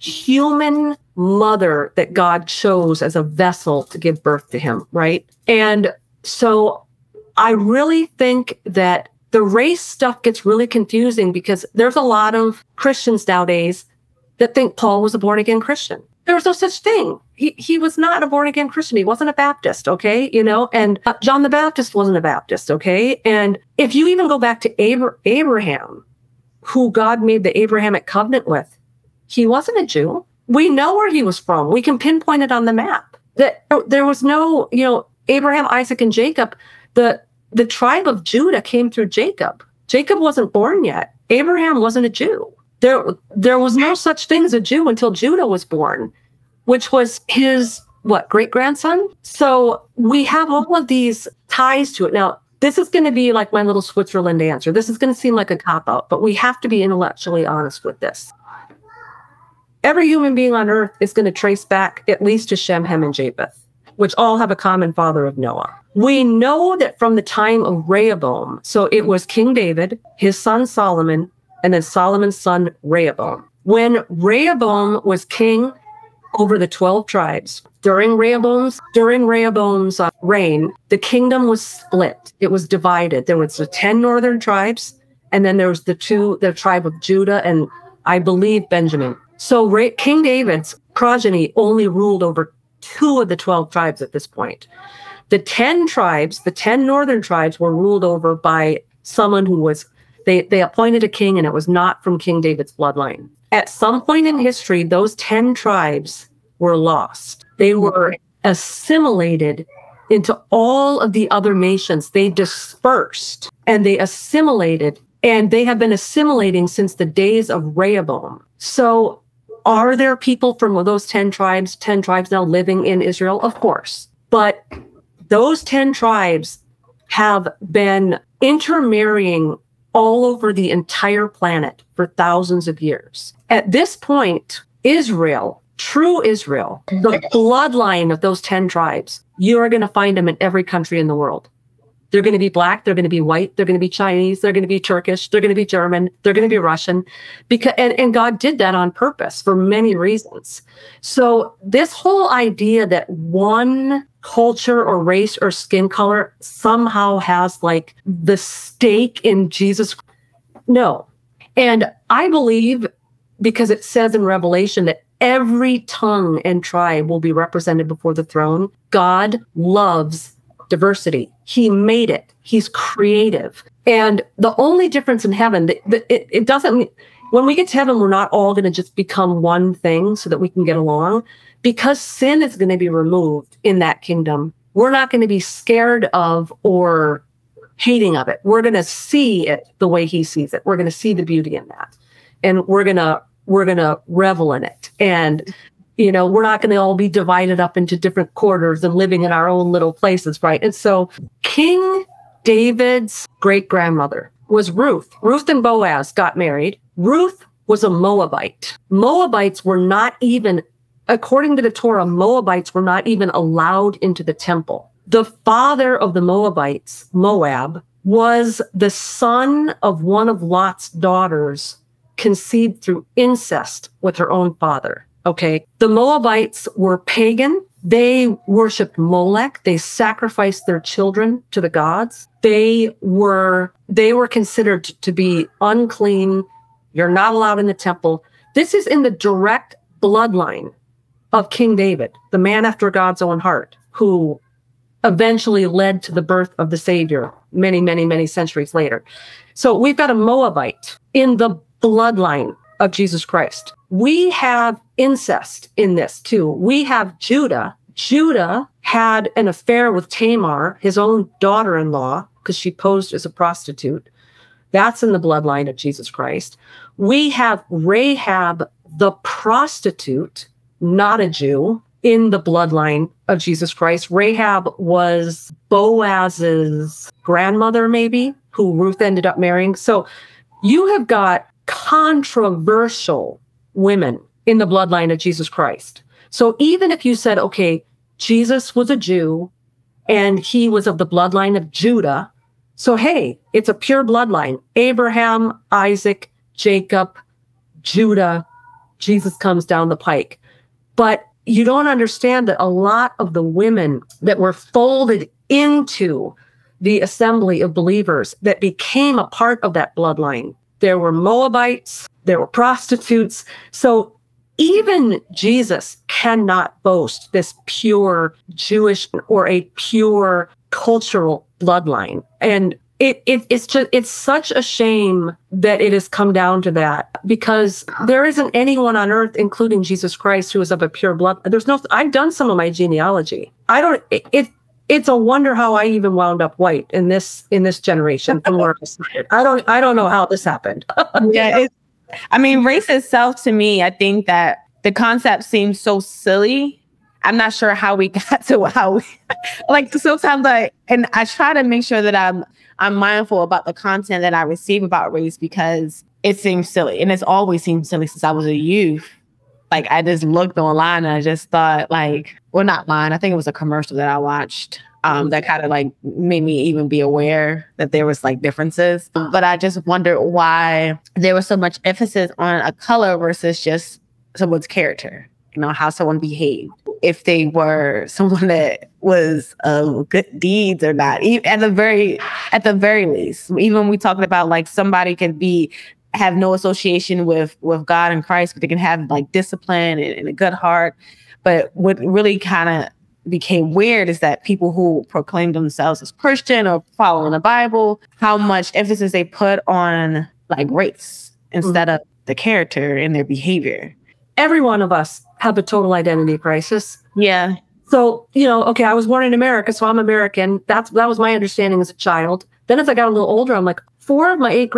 human mother that God chose as a vessel to give birth to him, right? And so I really think that the race stuff gets really confusing because there's a lot of Christians nowadays that think Paul was a born-again Christian. There was no such thing. He was not a born-again Christian. He wasn't a Baptist, okay? And John the Baptist wasn't a Baptist, okay? And if you even go back to Abraham, who God made the Abrahamic covenant with, he wasn't a Jew. We know where he was from. We can pinpoint it on the map. That there was no, Abraham, Isaac, and Jacob. The tribe of Judah came through Jacob. Jacob wasn't born yet. Abraham wasn't a Jew. There was no such thing as a Jew until Judah was born, which was his, great-grandson? So we have all of these ties to it. Now, this is going to be like my little Switzerland answer. This is going to seem like a cop-out, but we have to be intellectually honest with this. Every human being on earth is going to trace back at least to Shem, Ham, and Japheth, which all have a common father of Noah. We know that from the time of Rehoboam, so it was King David, his son Solomon, and then Solomon's son Rehoboam. When Rehoboam was king over the 12 tribes, during Rehoboam's reign, the kingdom was split. It was divided. There was the 10 northern tribes, and then there was the tribe of Judah and I believe Benjamin. So King David's progeny only ruled over 2 of the 12 tribes at this point. The 10 tribes, the 10 northern tribes were ruled over by someone who was, they appointed a king and it was not from King David's bloodline. At some point in history, those 10 tribes were lost. They were assimilated into all of the other nations. They dispersed and they assimilated, and they have been assimilating since the days of Rehoboam. So are there people from those 10 tribes now living in Israel? Of course. But those 10 tribes have been intermarrying all over the entire planet for thousands of years. At this point, Israel, true Israel, the bloodline of those 10 tribes, you are going to find them in every country in the world. They're going to be black, they're going to be white, they're going to be Chinese, they're going to be Turkish, they're going to be German, they're going to be Russian. And God did that on purpose for many reasons. So this whole idea that one culture or race or skin color somehow has like the stake in Jesus, no. And I believe, because it says in Revelation that every tongue and tribe will be represented before the throne, God loves diversity. He made it. He's creative. And the only difference in heaven, it doesn't, when we get to heaven, we're not all going to just become one thing so that we can get along. Because sin is going to be removed in that kingdom, we're not going to be scared of or hating of it. We're going to see it the way he sees it. We're going to see the beauty in that. And we're going to revel in it. And we're not going to all be divided up into different quarters and living in our own little places, right? And so King David's great-grandmother was Ruth. Ruth and Boaz got married. Ruth was a Moabite. Moabites were not even, according to the Torah, Moabites were not even allowed into the temple. The father of the Moabites, Moab, was the son of one of Lot's daughters conceived through incest with her own father. Okay. The Moabites were pagan. They worshiped Molech. They sacrificed their children to the gods. They were considered to be unclean. You're not allowed in the temple. This is in the direct bloodline of King David, the man after God's own heart, who eventually led to the birth of the Savior many, many, many centuries later. So we've got a Moabite in the bloodline of Jesus Christ. We have incest in this too. We have Judah. Judah had an affair with Tamar, his own daughter-in-law, because she posed as a prostitute. That's in the bloodline of Jesus Christ. We have Rahab, the prostitute, not a Jew, in the bloodline of Jesus Christ. Rahab was Boaz's grandmother, maybe, who Ruth ended up marrying. So you have got controversial women in the bloodline of Jesus Christ. So even if you said, okay, Jesus was a Jew and he was of the bloodline of Judah, so hey, it's a pure bloodline. Abraham, Isaac, Jacob, Judah, Jesus comes down the pike. But you don't understand that a lot of the women that were folded into the assembly of believers that became a part of that bloodline, there were Moabites, there were prostitutes. So even Jesus cannot boast this pure Jewish or a pure cultural bloodline. And it's such a shame that it has come down to that, because there isn't anyone on earth, including Jesus Christ, who is of a pure blood. I've done some of my genealogy. It's a wonder how I even wound up white in this generation. I don't know how this happened. Yeah. Race itself, to me, I think that the concept seems so silly. I'm not sure how we got to how we like sometimes and I try to make sure that I'm mindful about the content that I receive about race, because it seems silly, and it's always seemed silly since I was a youth. Like, I just looked online and I just thought, not mine. I think it was a commercial that I watched that kind of made me even be aware that there was differences. But I just wondered why there was so much emphasis on a color versus just someone's character, how someone behaved, if they were someone that was good deeds or not. At the very least, even when we talking about somebody can have no association with God and Christ, but they can have discipline and a good heart. But what really kind of became weird is that people who proclaim themselves as Christian or following the Bible, how much emphasis they put on race instead of the character and their behavior. Every one of us have a total identity crisis. Yeah. So, okay, I was born in America, so I'm American. That was my understanding as a child. Then as I got a little older, I'm like, 4 of my 8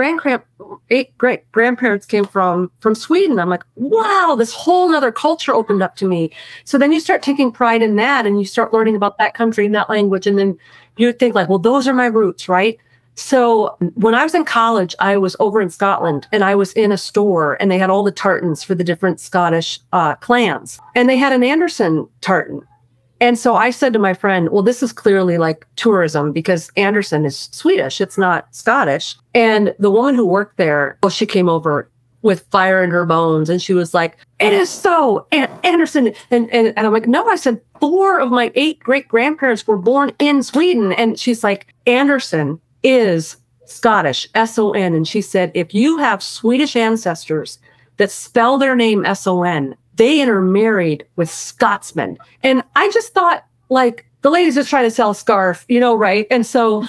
great grandparents came from Sweden. I'm like, wow, this whole other culture opened up to me. So then you start taking pride in that, and you start learning about that country and that language. And then you think well, those are my roots, right? So when I was in college, I was over in Scotland, and I was in a store, and they had all the tartans for the different Scottish clans. And they had an Anderson tartan. And so I said to my friend, well, this is clearly tourism, because Anderson is Swedish. It's not Scottish. And the woman who worked there, she came over with fire in her bones. And she was like, it is so Anderson. And I'm like, no, I said 4 of my 8 great grandparents were born in Sweden. And she's like, Anderson is Scottish, S-O-N. And she said, if you have Swedish ancestors that spell their name S-O-N, they intermarried with Scotsmen. And I just thought, the lady's just trying to sell a scarf, right? And so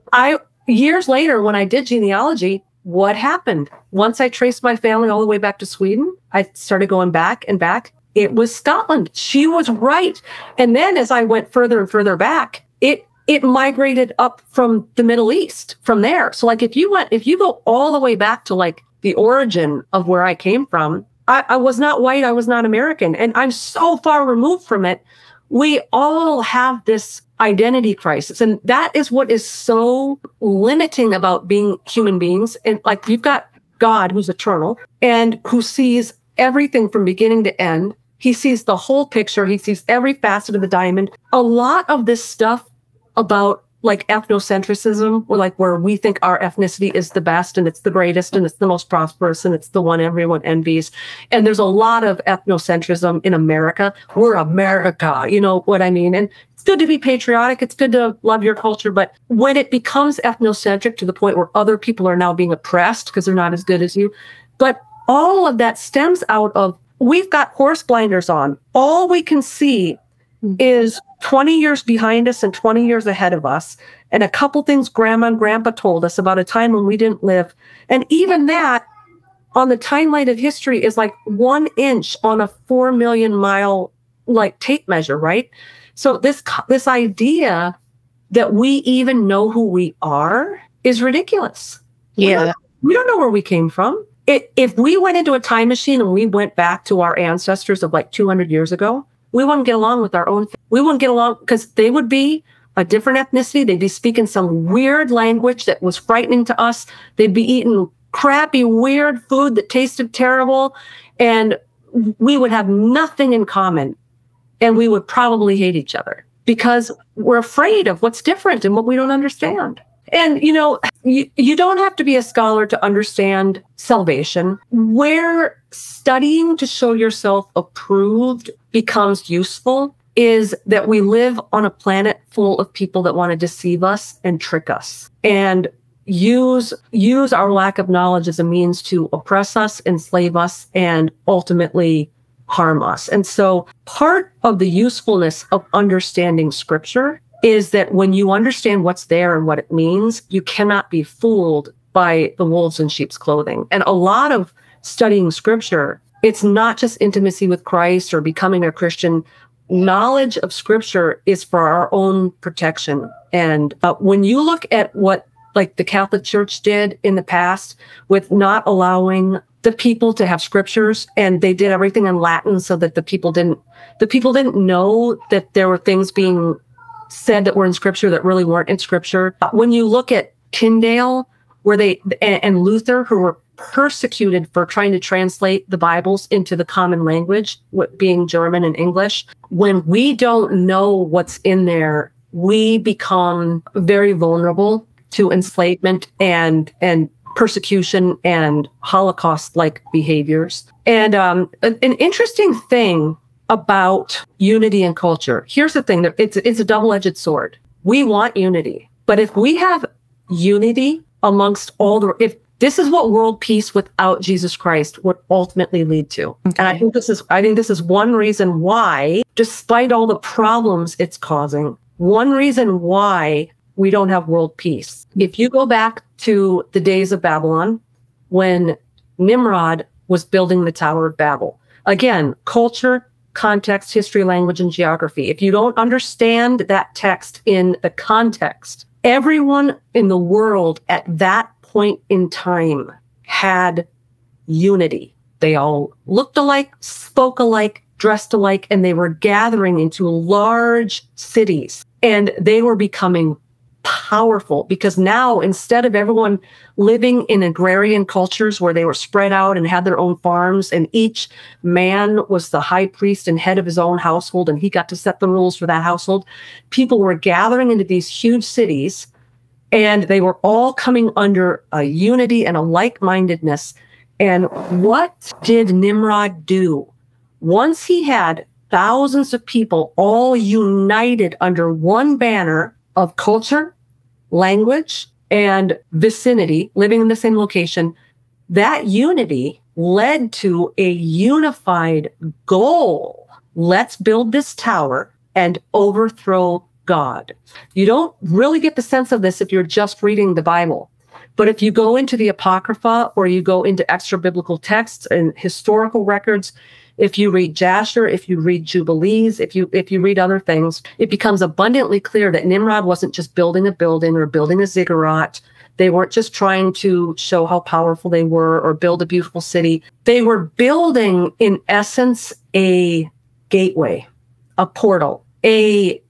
years later, when I did genealogy, what happened? Once I traced my family all the way back to Sweden, I started going back and back. It was Scotland. She was right. And then as I went further and further back, it migrated up from the Middle East from there. So if you go all the way back to the origin of where I came from, I was not white. I was not American. And I'm so far removed from it. We all have this identity crisis. And that is what is so limiting about being human beings. And you've got God, who's eternal and who sees everything from beginning to end. He sees the whole picture. He sees every facet of the diamond. A lot of this stuff about like ethnocentrism, where we think our ethnicity is the best and it's the greatest and it's the most prosperous and it's the one everyone envies. And there's a lot of ethnocentrism in America. We're America, you know what I mean? And it's good to be patriotic. It's good to love your culture. But when it becomes ethnocentric to the point where other people are now being oppressed because they're not as good as you, but all of that stems out of, we've got horse blinders on. All we can see is 20 years behind us and 20 years ahead of us. And a couple things grandma and grandpa told us about a time when we didn't live. And even that on the timeline of history is like 1 inch on a 4 million mile like tape measure, right? So this idea that we even know who we are is ridiculous. Yeah. We don't know where we came from. If we went into a time machine and we went back to our ancestors of like 200 years ago, we wouldn't get along with our own. We wouldn't get along because they would be a different ethnicity. They'd be speaking some weird language that was frightening to us. They'd be eating crappy, weird food that tasted terrible. And we would have nothing in common. And we would probably hate each other because we're afraid of what's different and what we don't understand. And, you know, you don't have to be a scholar to understand salvation. Where studying to show yourself approved becomes useful is that we live on a planet full of people that want to deceive us and trick us and use our lack of knowledge as a means to oppress us, enslave us, and ultimately harm us. And so part of the usefulness of understanding scripture is that when you understand what's there and what it means, you cannot be fooled by the wolves in sheep's clothing. And a lot of studying scripture, it's not just intimacy with Christ or becoming a Christian. Knowledge of scripture is for our own protection. And when you look at what like the Catholic Church did in the past with not allowing the people to have scriptures, and they did everything in Latin so that the people didn't know that there were things being said that were in scripture that really weren't in scripture. When you look at Tyndale, and Luther, who were persecuted for trying to translate the Bibles into the common language, being German and English, when we don't know what's in there, we become very vulnerable to enslavement and persecution and Holocaust-like behaviors. And an interesting thing about unity and culture. Here's the thing, it's a double-edged sword. We want unity, but if we have unity amongst if this is what world peace without Jesus Christ would ultimately lead to. Okay. And I think this is one reason why, despite all the problems it's causing, one reason why we don't have world peace. If you go back to the days of Babylon, when Nimrod was building the Tower of Babel, again, culture, context, history, language, and geography. If you don't understand that text in the context, everyone in the world at that point in time had unity. They all looked alike, spoke alike, dressed alike, and they were gathering into large cities. And they were becoming powerful because now, instead of everyone living in agrarian cultures where they were spread out and had their own farms, and each man was the high priest and head of his own household, and he got to set the rules for that household, people were gathering into these huge cities, and they were all coming under a unity and a like-mindedness. And what did Nimrod do? Once he had thousands of people all united under one banner of culture, language, and vicinity, living in the same location, that unity led to a unified goal. Let's build this tower and overthrow God. You don't really get the sense of this if you're just reading the Bible. But if you go into the Apocrypha or you go into extra biblical texts and historical records, if you read Jasher, if you read Jubilees, if you read other things, it becomes abundantly clear that Nimrod wasn't just building a building or building a ziggurat. They weren't just trying to show how powerful they were or build a beautiful city. They were building, in essence, a gateway, a portal, a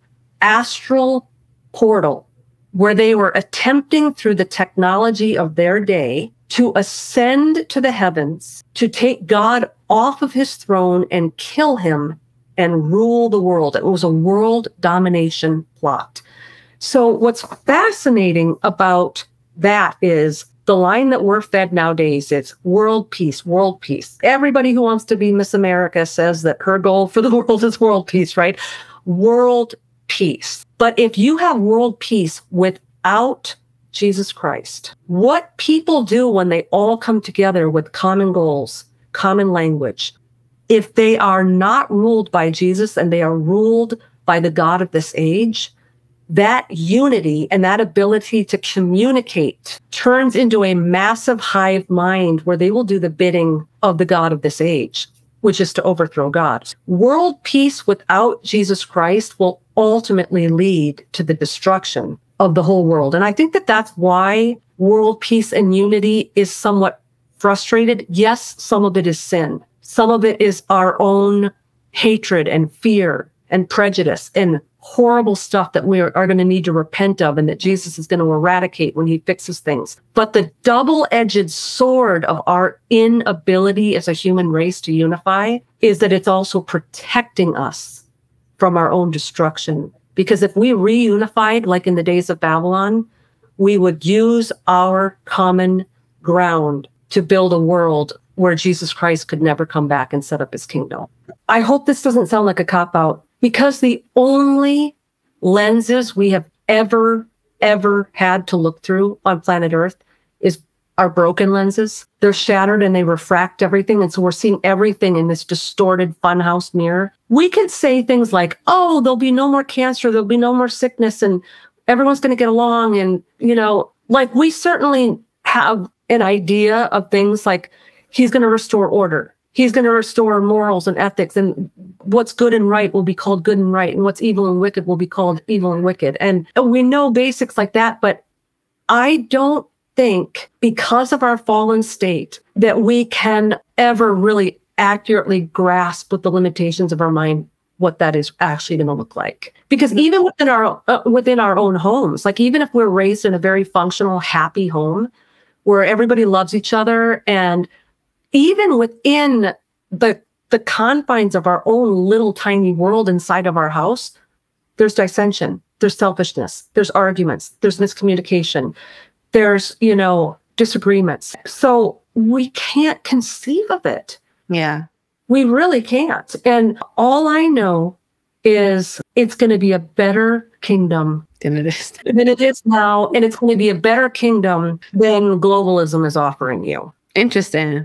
astral portal, where they were attempting through the technology of their day to ascend to the heavens, to take God off of his throne and kill him and rule the world. It was a world domination plot. So what's fascinating about that is the line that we're fed nowadays, it's world peace, world peace. Everybody who wants to be Miss America says that her goal for the world is world peace, right? World peace. But if you have world peace without Jesus Christ, what people do when they all come together with common goals, common language, if they are not ruled by Jesus and they are ruled by the God of this age, that unity and that ability to communicate turns into a massive hive mind where they will do the bidding of the God of this age, which is to overthrow God. World peace without Jesus Christ will ultimately lead to the destruction of the whole world. And I think that that's why world peace and unity is somewhat frustrated. Yes, some of it is sin. Some of it is our own hatred and fear and prejudice and horrible stuff that we are going to need to repent of and that Jesus is going to eradicate when he fixes things. But the double-edged sword of our inability as a human race to unify is that it's also protecting us from our own destruction. Because if we reunified, like in the days of Babylon, we would use our common ground to build a world where Jesus Christ could never come back and set up his kingdom. I hope this doesn't sound like a cop-out, because the only lenses we have ever had to look through on planet Earth is our broken lenses. They're shattered and they refract everything. And so we're seeing everything in this distorted funhouse mirror. We can say things like, oh, there'll be no more cancer, there'll be no more sickness, and everyone's going to get along. And, you know, like we certainly have an idea of things like he's going to restore order. He's going to restore morals and ethics, and what's good and right will be called good and right, and what's evil and wicked will be called evil and wicked. And we know basics like that, but I don't think because of our fallen state that we can ever really accurately grasp with the limitations of our mind what that is actually going to look like. Because even within our own homes, like even if we're raised in a very functional, happy home where everybody loves each other, and even within the confines of our own little tiny world inside of our house, there's dissension, there's selfishness, there's arguments, there's miscommunication, there's, you know, disagreements. So we can't conceive of it. Yeah. We really can't. And all I know is it's going to be a better kingdom Than it is now. And it's going to be a better kingdom than globalism is offering you. Interesting.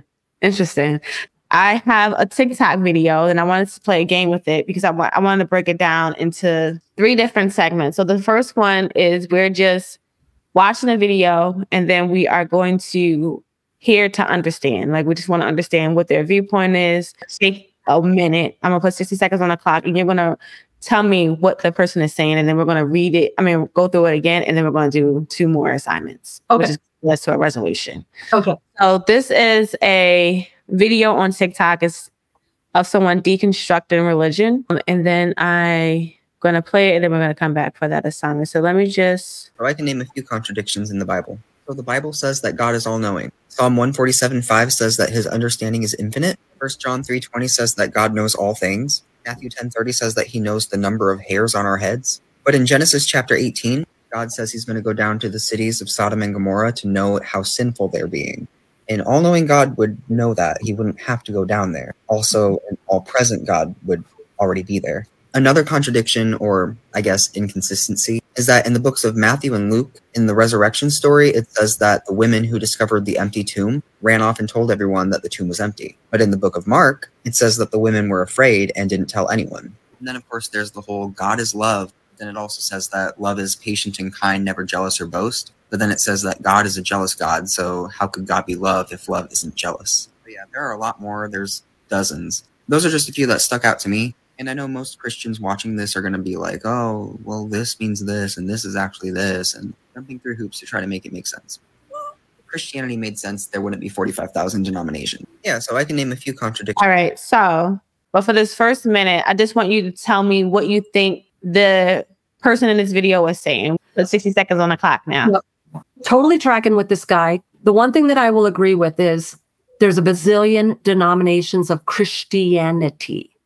I have a TikTok video and I wanted to play a game with it because I wanted to break it down into 3 different segments. So the first one is we're just watching a video and then we are going to hear to understand. Like we just want to understand what their viewpoint is. Take a minute. I'm going to put 60 seconds on the clock and you're going to tell me what the person is saying. And then we're going to read it. Go through it again. And then we're going to do 2 more assignments. Okay. Which is led to a resolution. Okay. So this is a video on TikTok is of someone deconstructing religion. And then I'm going to play it and then we're going to come back for that assignment. So let me just... So I can name a few contradictions in the Bible. So the Bible says that God is all-knowing. Psalm 147:5 says that his understanding is infinite. 1 John 3:20 says that God knows all things. Matthew 10:30 says that he knows the number of hairs on our heads. But in Genesis chapter 18, God says he's going to go down to the cities of Sodom and Gomorrah to know how sinful they're being. An all-knowing God would know that. He wouldn't have to go down there. Also, an all-present God would already be there. Another contradiction, or I guess inconsistency, is that in the books of Matthew and Luke, in the resurrection story, it says that the women who discovered the empty tomb ran off and told everyone that the tomb was empty. But in the book of Mark, it says that the women were afraid and didn't tell anyone. And then, of course, there's the whole God is love. Then it also says that love is patient and kind, never jealous or boast. But then it says that God is a jealous God, so how could God be love if love isn't jealous? But yeah, there are a lot more. There's dozens. Those are just a few that stuck out to me. And I know most Christians watching this are going to be like, oh, well, this means this, and this is actually this, and jumping through hoops to try to make it make sense. If Christianity made sense, there wouldn't be 45,000 denominations. Yeah, so I can name a few contradictions. All right, so, but for this first minute, I just want you to tell me what you think the person in this video was saying. The 60 seconds on the clock now. Yep. Totally tracking with this guy. The one thing that I will agree with is there's a bazillion denominations of Christianity.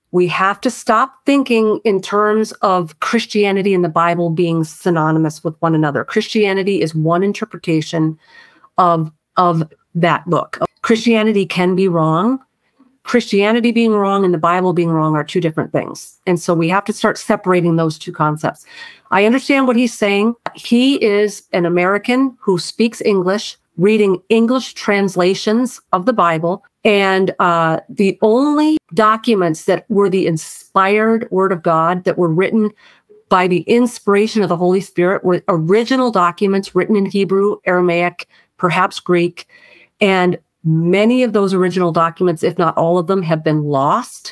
We have to stop thinking in terms of Christianity and the Bible being synonymous with one another. Christianity is one interpretation of that book. Christianity can be wrong. Christianity being wrong and the Bible being wrong are two different things. And so we have to start separating those two concepts. I understand what he's saying. He is an American who speaks English, reading English translations of the Bible. And the only documents that were the inspired word of God that were written by the inspiration of the Holy Spirit were original documents written in Hebrew, Aramaic, perhaps Greek. And many of those original documents, if not all of them, have been lost.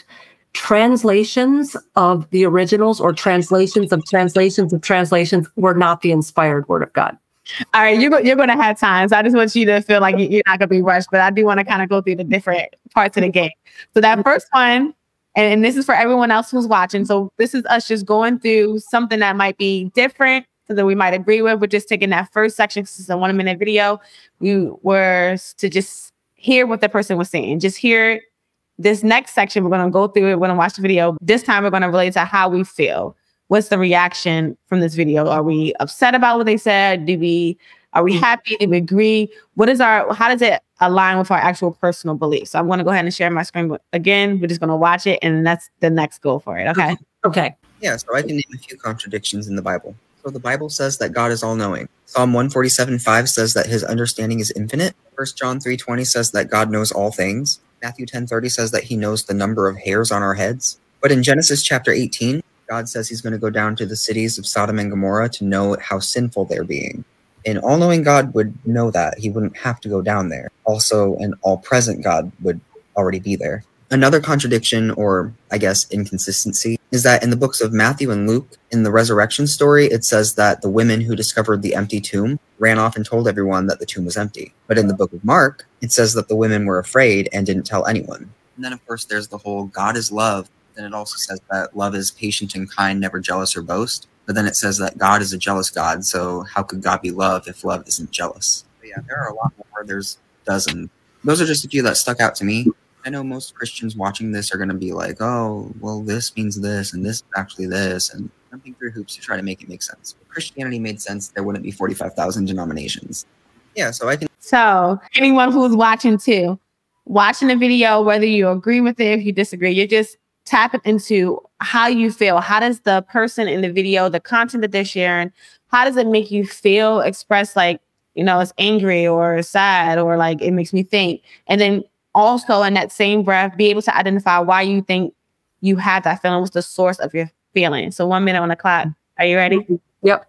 Translations of the originals or translations of translations of translations were not the inspired word of God. All right, you're going to have time. So I just want you to feel like you're not going to be rushed, but I do want to kind of go through the different parts of the game. So that first one, and this is for everyone else who's watching. So this is us just going through something that might be different, something we might agree with. We're just taking that first section because it's a 1 minute video. We were to just hear what the person was saying. Just hear this next section. We're going to go through it. We're going to watch the video. This time we're going to relate to how we feel. What's the reaction from this video? Are we upset about what they said? Are we happy? Do we agree? How does it align with our actual personal beliefs? So I'm going to go ahead and share my screen again. We're just going to watch it, and that's the next goal for it. Okay. Okay. Yeah, so I can name a few contradictions in the Bible. So the Bible says that God is all-knowing. Psalm 147:5 says that his understanding is infinite. 1 John 3:20 says that God knows all things. Matthew 10:30 says that he knows the number of hairs on our heads. But in Genesis chapter 18, God says he's going to go down to the cities of Sodom and Gomorrah to know how sinful they're being. An all-knowing God would know that. He wouldn't have to go down there. Also, an all-present God would already be there. Another contradiction, or I guess inconsistency, is that in the books of Matthew and Luke, in the resurrection story, it says that the women who discovered the empty tomb ran off and told everyone that the tomb was empty. But in the book of Mark, it says that the women were afraid and didn't tell anyone. And then, of course, there's the whole God is love. Then it also says that love is patient and kind, never jealous or boast. But then it says that God is a jealous God. So how could God be love if love isn't jealous? But yeah, there are a lot more. There's dozens. Those are just a few that stuck out to me. I know most Christians watching this are going to be like, oh, well, this means this, and this is actually this, and jumping through hoops to try to make it make sense. If Christianity made sense, there wouldn't be 45,000 denominations. Yeah, so I can... So anyone who's watching too, watching the video, whether you agree with it, if you disagree, you're just tapping into how you feel. How does the person in the video, the content that they're sharing, how does it make you feel, express like, it's angry or sad or like it makes me think. And then also in that same breath, be able to identify why you think you had that feeling. What's the source of your feeling? So 1 minute on the clock. Are you ready? Yep.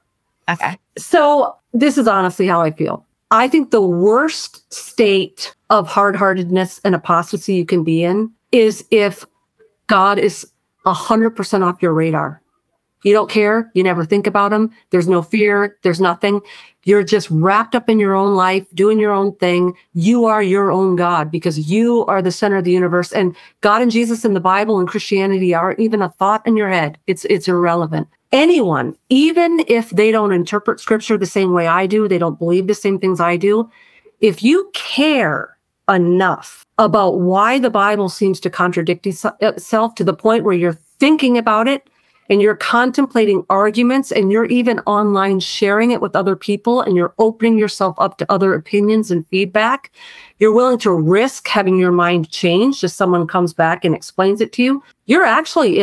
Okay. So this is honestly how I feel. I think the worst state of hard-heartedness and apostasy you can be in is if God is 100% off your radar. You don't care. You never think about him. There's no fear. There's nothing. You're just wrapped up in your own life, doing your own thing. You are your own God because you are the center of the universe. And God and Jesus and the Bible and Christianity aren't even a thought in your head. It's irrelevant. Anyone, even if they don't interpret scripture the same way I do, they don't believe the same things I do. If you care enough about why the Bible seems to contradict itself to the point where you're thinking about it and you're contemplating arguments and you're even online sharing it with other people and you're opening yourself up to other opinions and feedback, you're willing to risk having your mind changed if someone comes back and explains it to you, you are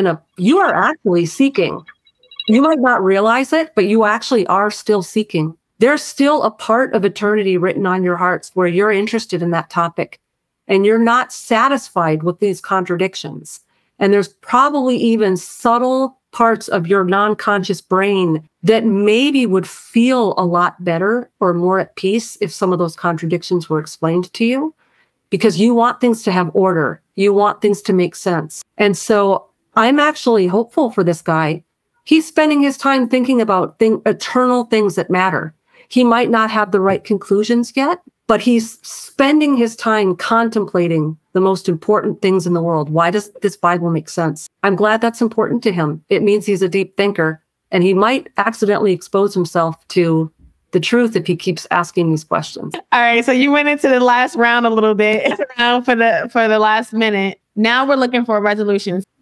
actually seeking. You might not realize it, but you actually are still seeking. There's still a part of eternity written on your hearts where you're interested in that topic and you're not satisfied with these contradictions. And there's probably even subtle parts of your non-conscious brain that maybe would feel a lot better or more at peace if some of those contradictions were explained to you, because you want things to have order. You want things to make sense. And so I'm actually hopeful for this guy. He's spending his time thinking about eternal things that matter. He might not have the right conclusions yet, but he's spending his time contemplating the most important things in the world. Why does this Bible make sense? I'm glad that's important to him. It means he's a deep thinker, and he might accidentally expose himself to the truth if he keeps asking these questions. All right, so you went into the last round a little bit for the last minute. Now we're looking for resolutions.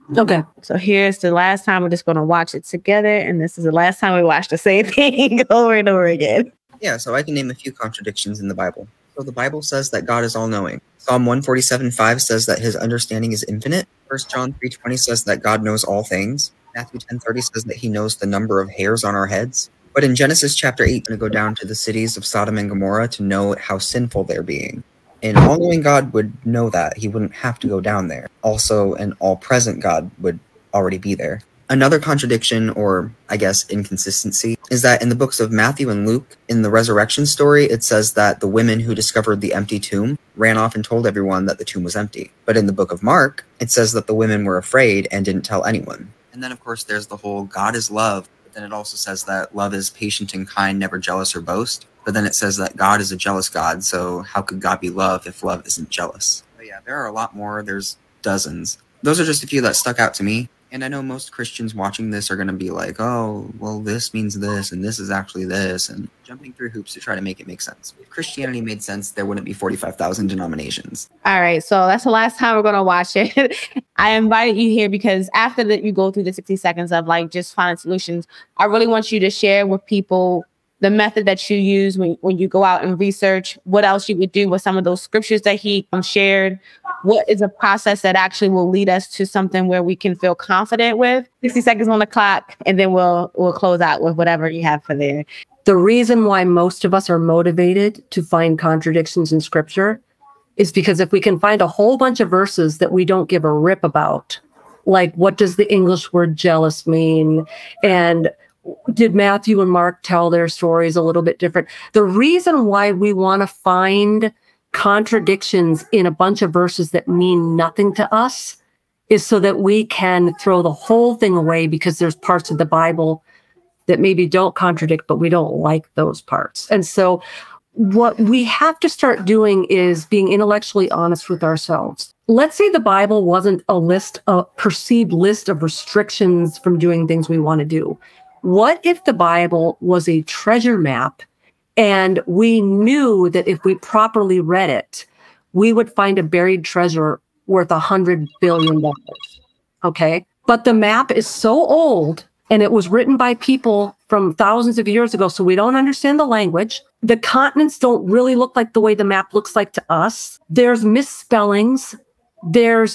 Okay. So here's the last time we're just going to watch it together. And this is the last time we watch the same thing over and over again. Yeah, so I can name a few contradictions in the Bible. So the Bible says that God is all-knowing. Psalm 147:5 says that his understanding is infinite. 1 John 3:20 says that God knows all things. Matthew 10:30 says that he knows the number of hairs on our heads. But in Genesis chapter 8, going to go down to the cities of Sodom and Gomorrah to know how sinful they're being. An all-knowing God would know that. He wouldn't have to go down there. Also, an all-present God would already be there. Another contradiction, or I guess inconsistency, is that in the books of Matthew and Luke, in the resurrection story, it says that the women who discovered the empty tomb ran off and told everyone that the tomb was empty. But in the book of Mark, it says that the women were afraid and didn't tell anyone. And then, of course, there's the whole God is love, but then it also says that love is patient and kind, never jealous or boast. But then it says that God is a jealous God, so how could God be love if love isn't jealous? But yeah, there are a lot more. There's dozens. Those are just a few that stuck out to me. And I know most Christians watching this are going to be like, oh, well, this means this, and this is actually this, and jumping through hoops to try to make it make sense. If Christianity made sense, there wouldn't be 45,000 denominations. All right, so that's the last time we're going to watch it. I invited you here because after that you go through the 60 seconds of like just finding solutions, I really want you to share with people the method that you use when you go out and research, what else you would do with some of those scriptures that he shared. What is a process that actually will lead us to something where we can feel confident with? 60 seconds on the clock, and then we'll close out with whatever you have for there. The reason why most of us are motivated to find contradictions in scripture is because if we can find a whole bunch of verses that we don't give a rip about, like what does the English word jealous mean? And did Matthew and Mark tell their stories a little bit different? The reason why we want to find contradictions in a bunch of verses that mean nothing to us is so that we can throw the whole thing away because there's parts of the Bible that maybe don't contradict, but we don't like those parts. And so what we have to start doing is being intellectually honest with ourselves. Let's say the Bible wasn't a perceived list of restrictions from doing things we want to do. What if the Bible was a treasure map and we knew that if we properly read it, we would find a buried treasure worth $100 billion? Okay. But the map is so old and it was written by people from thousands of years ago. So we don't understand the language. The continents don't really look like the way the map looks like to us. There's misspellings. There's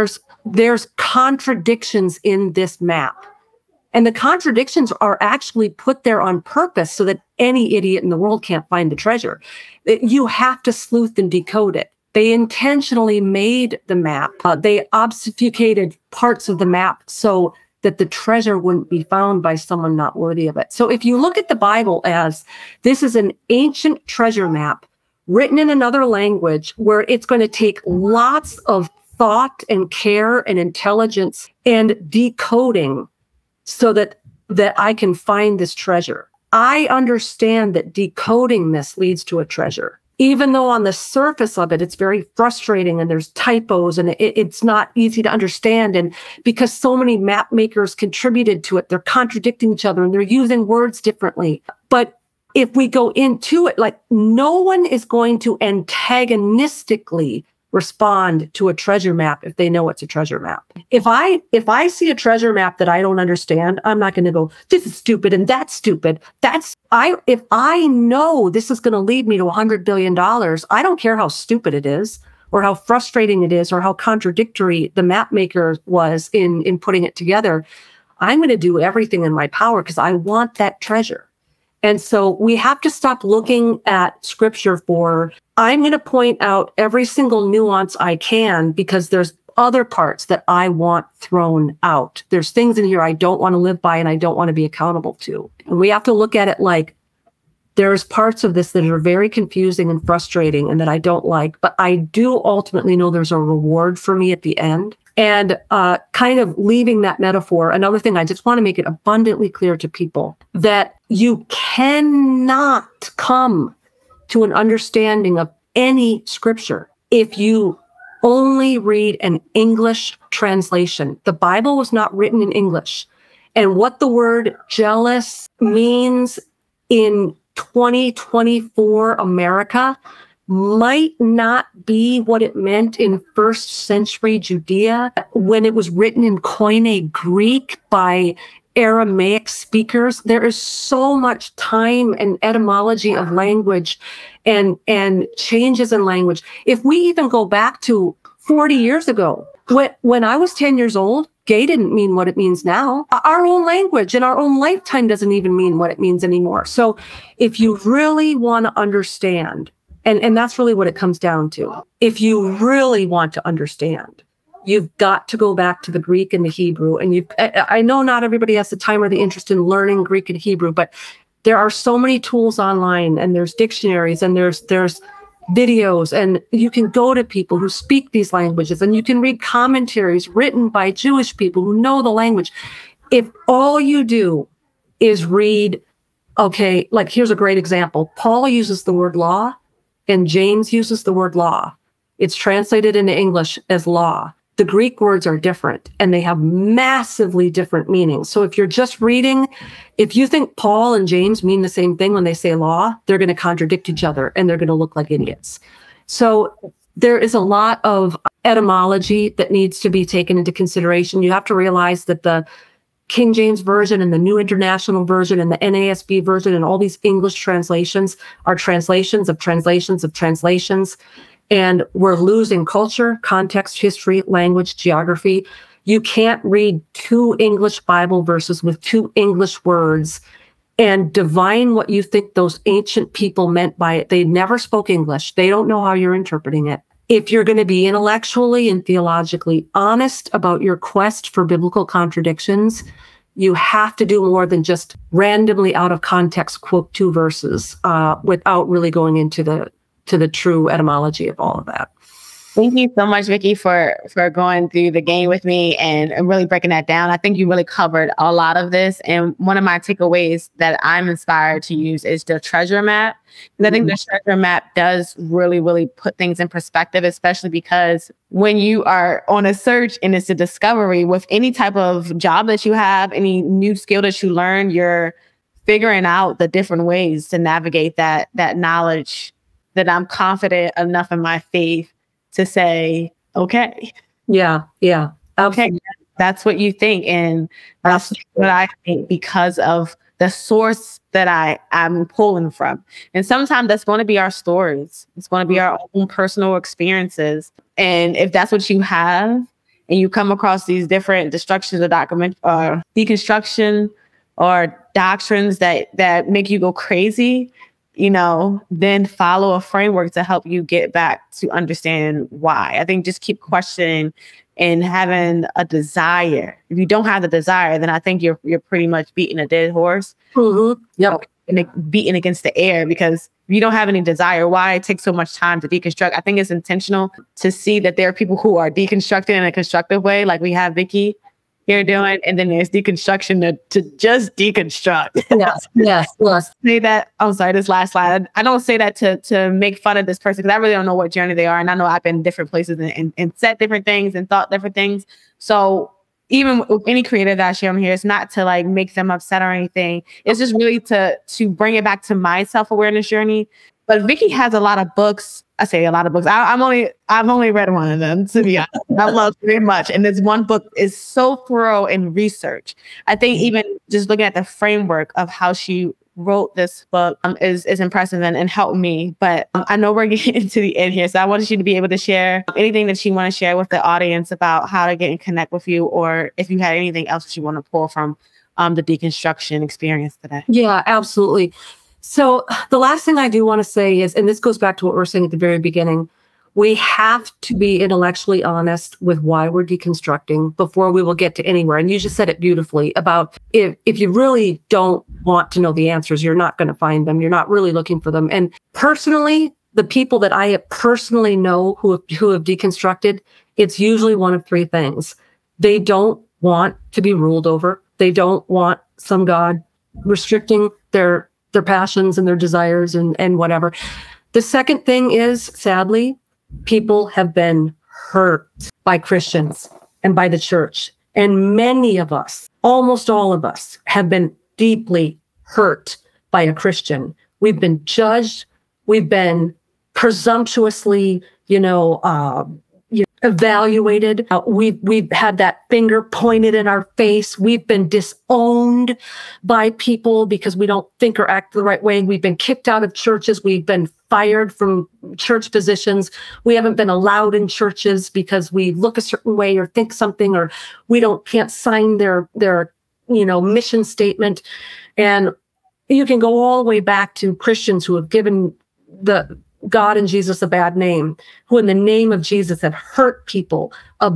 contradictions in this map. And the contradictions are actually put there on purpose so that any idiot in the world can't find the treasure. You have to sleuth and decode it. They intentionally made the map. They obfuscated parts of the map so that the treasure wouldn't be found by someone not worthy of it. So if you look at the Bible as this is an ancient treasure map written in another language where it's going to take lots of thought and care and intelligence and decoding so that I can find this treasure. I understand that decoding this leads to a treasure, even though on the surface of it, it's very frustrating and there's typos and it's not easy to understand. And because so many map makers contributed to it, they're contradicting each other and they're using words differently. But if we go into it, like no one is going to antagonistically respond to a treasure map if they know it's a treasure map. If I see a treasure map that I don't understand, I'm not going to go, this is stupid and that's stupid. If I know this is going to lead me to $100 billion, I don't care how stupid it is or how frustrating it is or how contradictory the map maker was in putting it together. I'm going to do everything in my power because I want that treasure. And so we have to stop looking at scripture for, I'm going to point out every single nuance I can because there's other parts that I want thrown out. There's things in here I don't want to live by and I don't want to be accountable to. And we have to look at it like there's parts of this that are very confusing and frustrating and that I don't like, but I do ultimately know there's a reward for me at the end. And kind of leaving that metaphor, another thing, I just want to make it abundantly clear to people that you cannot come to an understanding of any scripture if you only read an English translation. The Bible was not written in English. And what the word jealous means in 2024 America might not be what it meant in first century Judea when it was written in Koine Greek by Aramaic speakers. There is so much time and etymology of language and changes in language. If we even go back to 40 years ago, when I was 10 years old, gay didn't mean what it means now. Our own language in our own lifetime doesn't even mean what it means anymore. So if you really want to understand, and that's really what it comes down to, if you really want to understand, you've got to go back to the Greek and the Hebrew. And I know not everybody has the time or the interest in learning Greek and Hebrew, but there are so many tools online, and there's dictionaries, and there's videos, and you can go to people who speak these languages, and you can read commentaries written by Jewish people who know the language. If all you do is read, okay, like here's a great example. Paul uses the word law, and James uses the word law. It's translated into English as law. The Greek words are different, and they have massively different meanings. So if you're just reading, if you think Paul and James mean the same thing when they say law, they're going to contradict each other, and they're going to look like idiots. So there is a lot of etymology that needs to be taken into consideration. You have to realize that the King James Version and the New International Version and the NASB version and all these English translations are translations of translations of translations. And we're losing culture, context, history, language, geography. You can't read 2 English Bible verses with 2 English words and divine what you think those ancient people meant by it. They never spoke English. They don't know how you're interpreting it. If you're going to be intellectually and theologically honest about your quest for biblical contradictions, you have to do more than just randomly out of context quote 2 verses without really going into the true etymology of all of that. Thank you so much, Vicki, for going through the game with me and really breaking that down. I think you really covered a lot of this. And one of my takeaways that I'm inspired to use is the treasure map. And I think the treasure map does really, really put things in perspective, especially because when you are on a search and it's a discovery with any type of job that you have, any new skill that you learn, you're figuring out the different ways to navigate that knowledge, that I'm confident enough in my faith to say, okay. Yeah. Okay, that's what you think. And that's what I think because of the source that I'm pulling from. And sometimes that's going to be our stories. It's going to be our own personal experiences. And if that's what you have, and you come across these different destructions of deconstruction or doctrines that make you go crazy, then follow a framework to help you get back to understand why. I think just keep questioning and having a desire. If you don't have the desire, then I think you're pretty much beating a dead horse. Mm-hmm. Yep. And beating against the air, because if you don't have any desire, why it takes so much time to deconstruct? I think it's intentional to see that there are people who are deconstructing in a constructive way, like we have Vicki here doing, and then there's deconstruction to just deconstruct. Yes. Say that. I'm sorry, this last slide. I don't say that to make fun of this person, because I really don't know what journey they are, and I know I've been in different places and said different things and thought different things. So even with any creator that I share on here, it's not to like make them upset or anything. It's just really to bring it back to my self-awareness journey. But Vicki has a lot of books. I say a lot of books. I've only read one of them, to be honest. I love very much. And this one book is so thorough in research. I think even just looking at the framework of how she wrote this book is impressive and helped me. But I know we're getting to the end here. So I wanted you to be able to share anything that you want to share with the audience about how to get and connect with you, or if you had anything else that you want to pull from the deconstruction experience today. Yeah, absolutely. So the last thing I do want to say is, and this goes back to what we were saying at the very beginning, we have to be intellectually honest with why we're deconstructing before we will get to anywhere. And you just said it beautifully about if you really don't want to know the answers, you're not going to find them. You're not really looking for them. And personally, the people that I personally know who have deconstructed, it's usually one of 3 things. They don't want to be ruled over. They don't want some God restricting their passions and their desires and whatever. The second thing is, sadly, people have been hurt by Christians and by the church. And many of us, almost all of us, have been deeply hurt by a Christian. We've been judged. We've been presumptuously, evaluated. We've had that finger pointed in our face. We've been disowned by people because we don't think or act the right way. We've been kicked out of churches. We've been fired from church positions. We haven't been allowed in churches because we look a certain way or think something, or we can't sign their mission statement. And you can go all the way back to Christians who have given the God and Jesus a bad name, who in the name of Jesus have hurt people,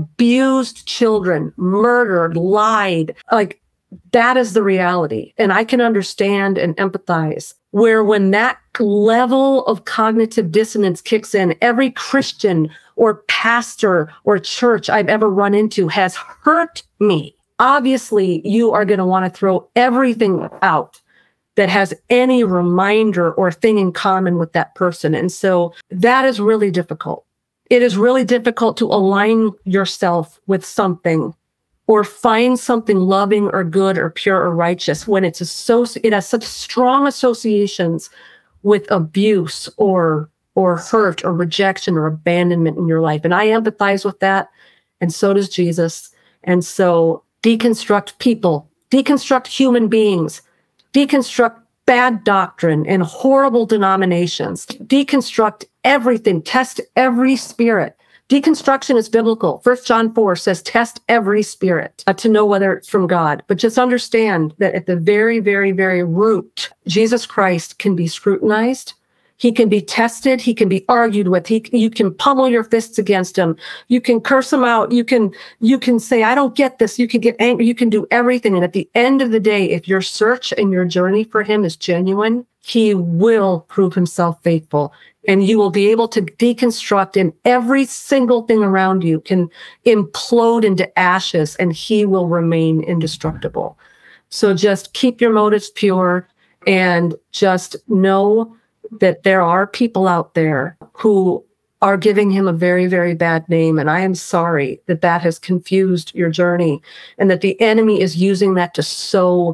abused children, murdered, lied. Like, that is the reality. And I can understand and empathize where when that level of cognitive dissonance kicks in, every Christian or pastor or church I've ever run into has hurt me. Obviously, you are going to want to throw everything out that has any reminder or thing in common with that person. And so that is really difficult. It is really difficult to align yourself with something or find something loving or good or pure or righteous when it has such strong associations with abuse or hurt or rejection or abandonment in your life. And I empathize with that. And so does Jesus. And so deconstruct people, deconstruct human beings, deconstruct bad doctrine and horrible denominations, deconstruct everything, test every spirit. Deconstruction is biblical. 1 John 4 says, test every spirit to know whether it's from God. But just understand that at the very, very, very root, Jesus Christ can be scrutinized. He can be tested. He can be argued with. You can pummel your fists against him. You can curse him out. You can say, I don't get this. You can get angry. You can do everything. And at the end of the day, if your search and your journey for him is genuine, he will prove himself faithful. And you will be able to deconstruct, and every single thing around you can implode into ashes, and he will remain indestructible. So just keep your motives pure and just know that there are people out there who are giving him a very, very bad name. And I am sorry that has confused your journey and that the enemy is using that to sow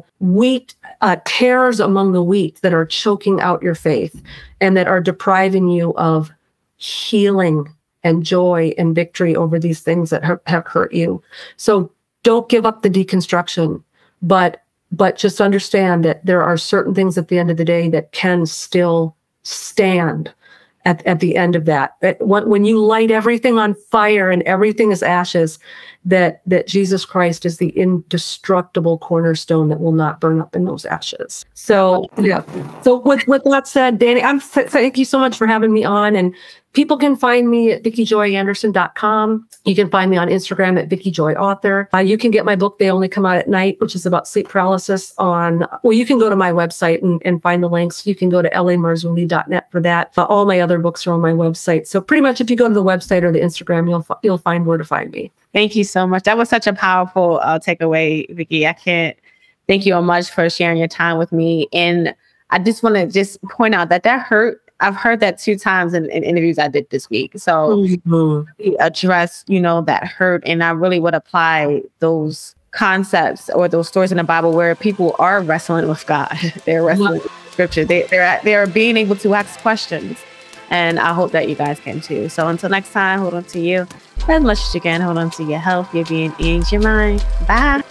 tares among the wheat that are choking out your faith and that are depriving you of healing and joy and victory over these things that have hurt you. So don't give up the deconstruction, but just understand that there are certain things at the end of the day that can still stand at the end of that. When you light everything on fire and everything is ashes, that Jesus Christ is the indestructible cornerstone that will not burn up in those ashes. So, yeah. So with that said, Danny, thank you so much for having me on. And people can find me at VickiJoyAnderson.com. You can find me on Instagram at VickiJoyAuthor. You can get my book, They Only Come Out at Night, which is about sleep paralysis you can go to my website and find the links. You can go to lamarzulli.net for that. All my other books are on my website. So pretty much if you go to the website or the Instagram, you'll find where to find me. Thank you so much. That was such a powerful takeaway, Vicki. I can't thank you so much for sharing your time with me. And I just want to point out that hurt. I've heard that 2 times in interviews I did this week. So address, that hurt. And I really would apply those concepts or those stories in the Bible where people are wrestling with God. They're wrestling with scripture. They're being able to ask questions. And I hope that you guys can too. So until next time, hold on to you. As much as you can, hold on to your health, your being, and your mind. Bye.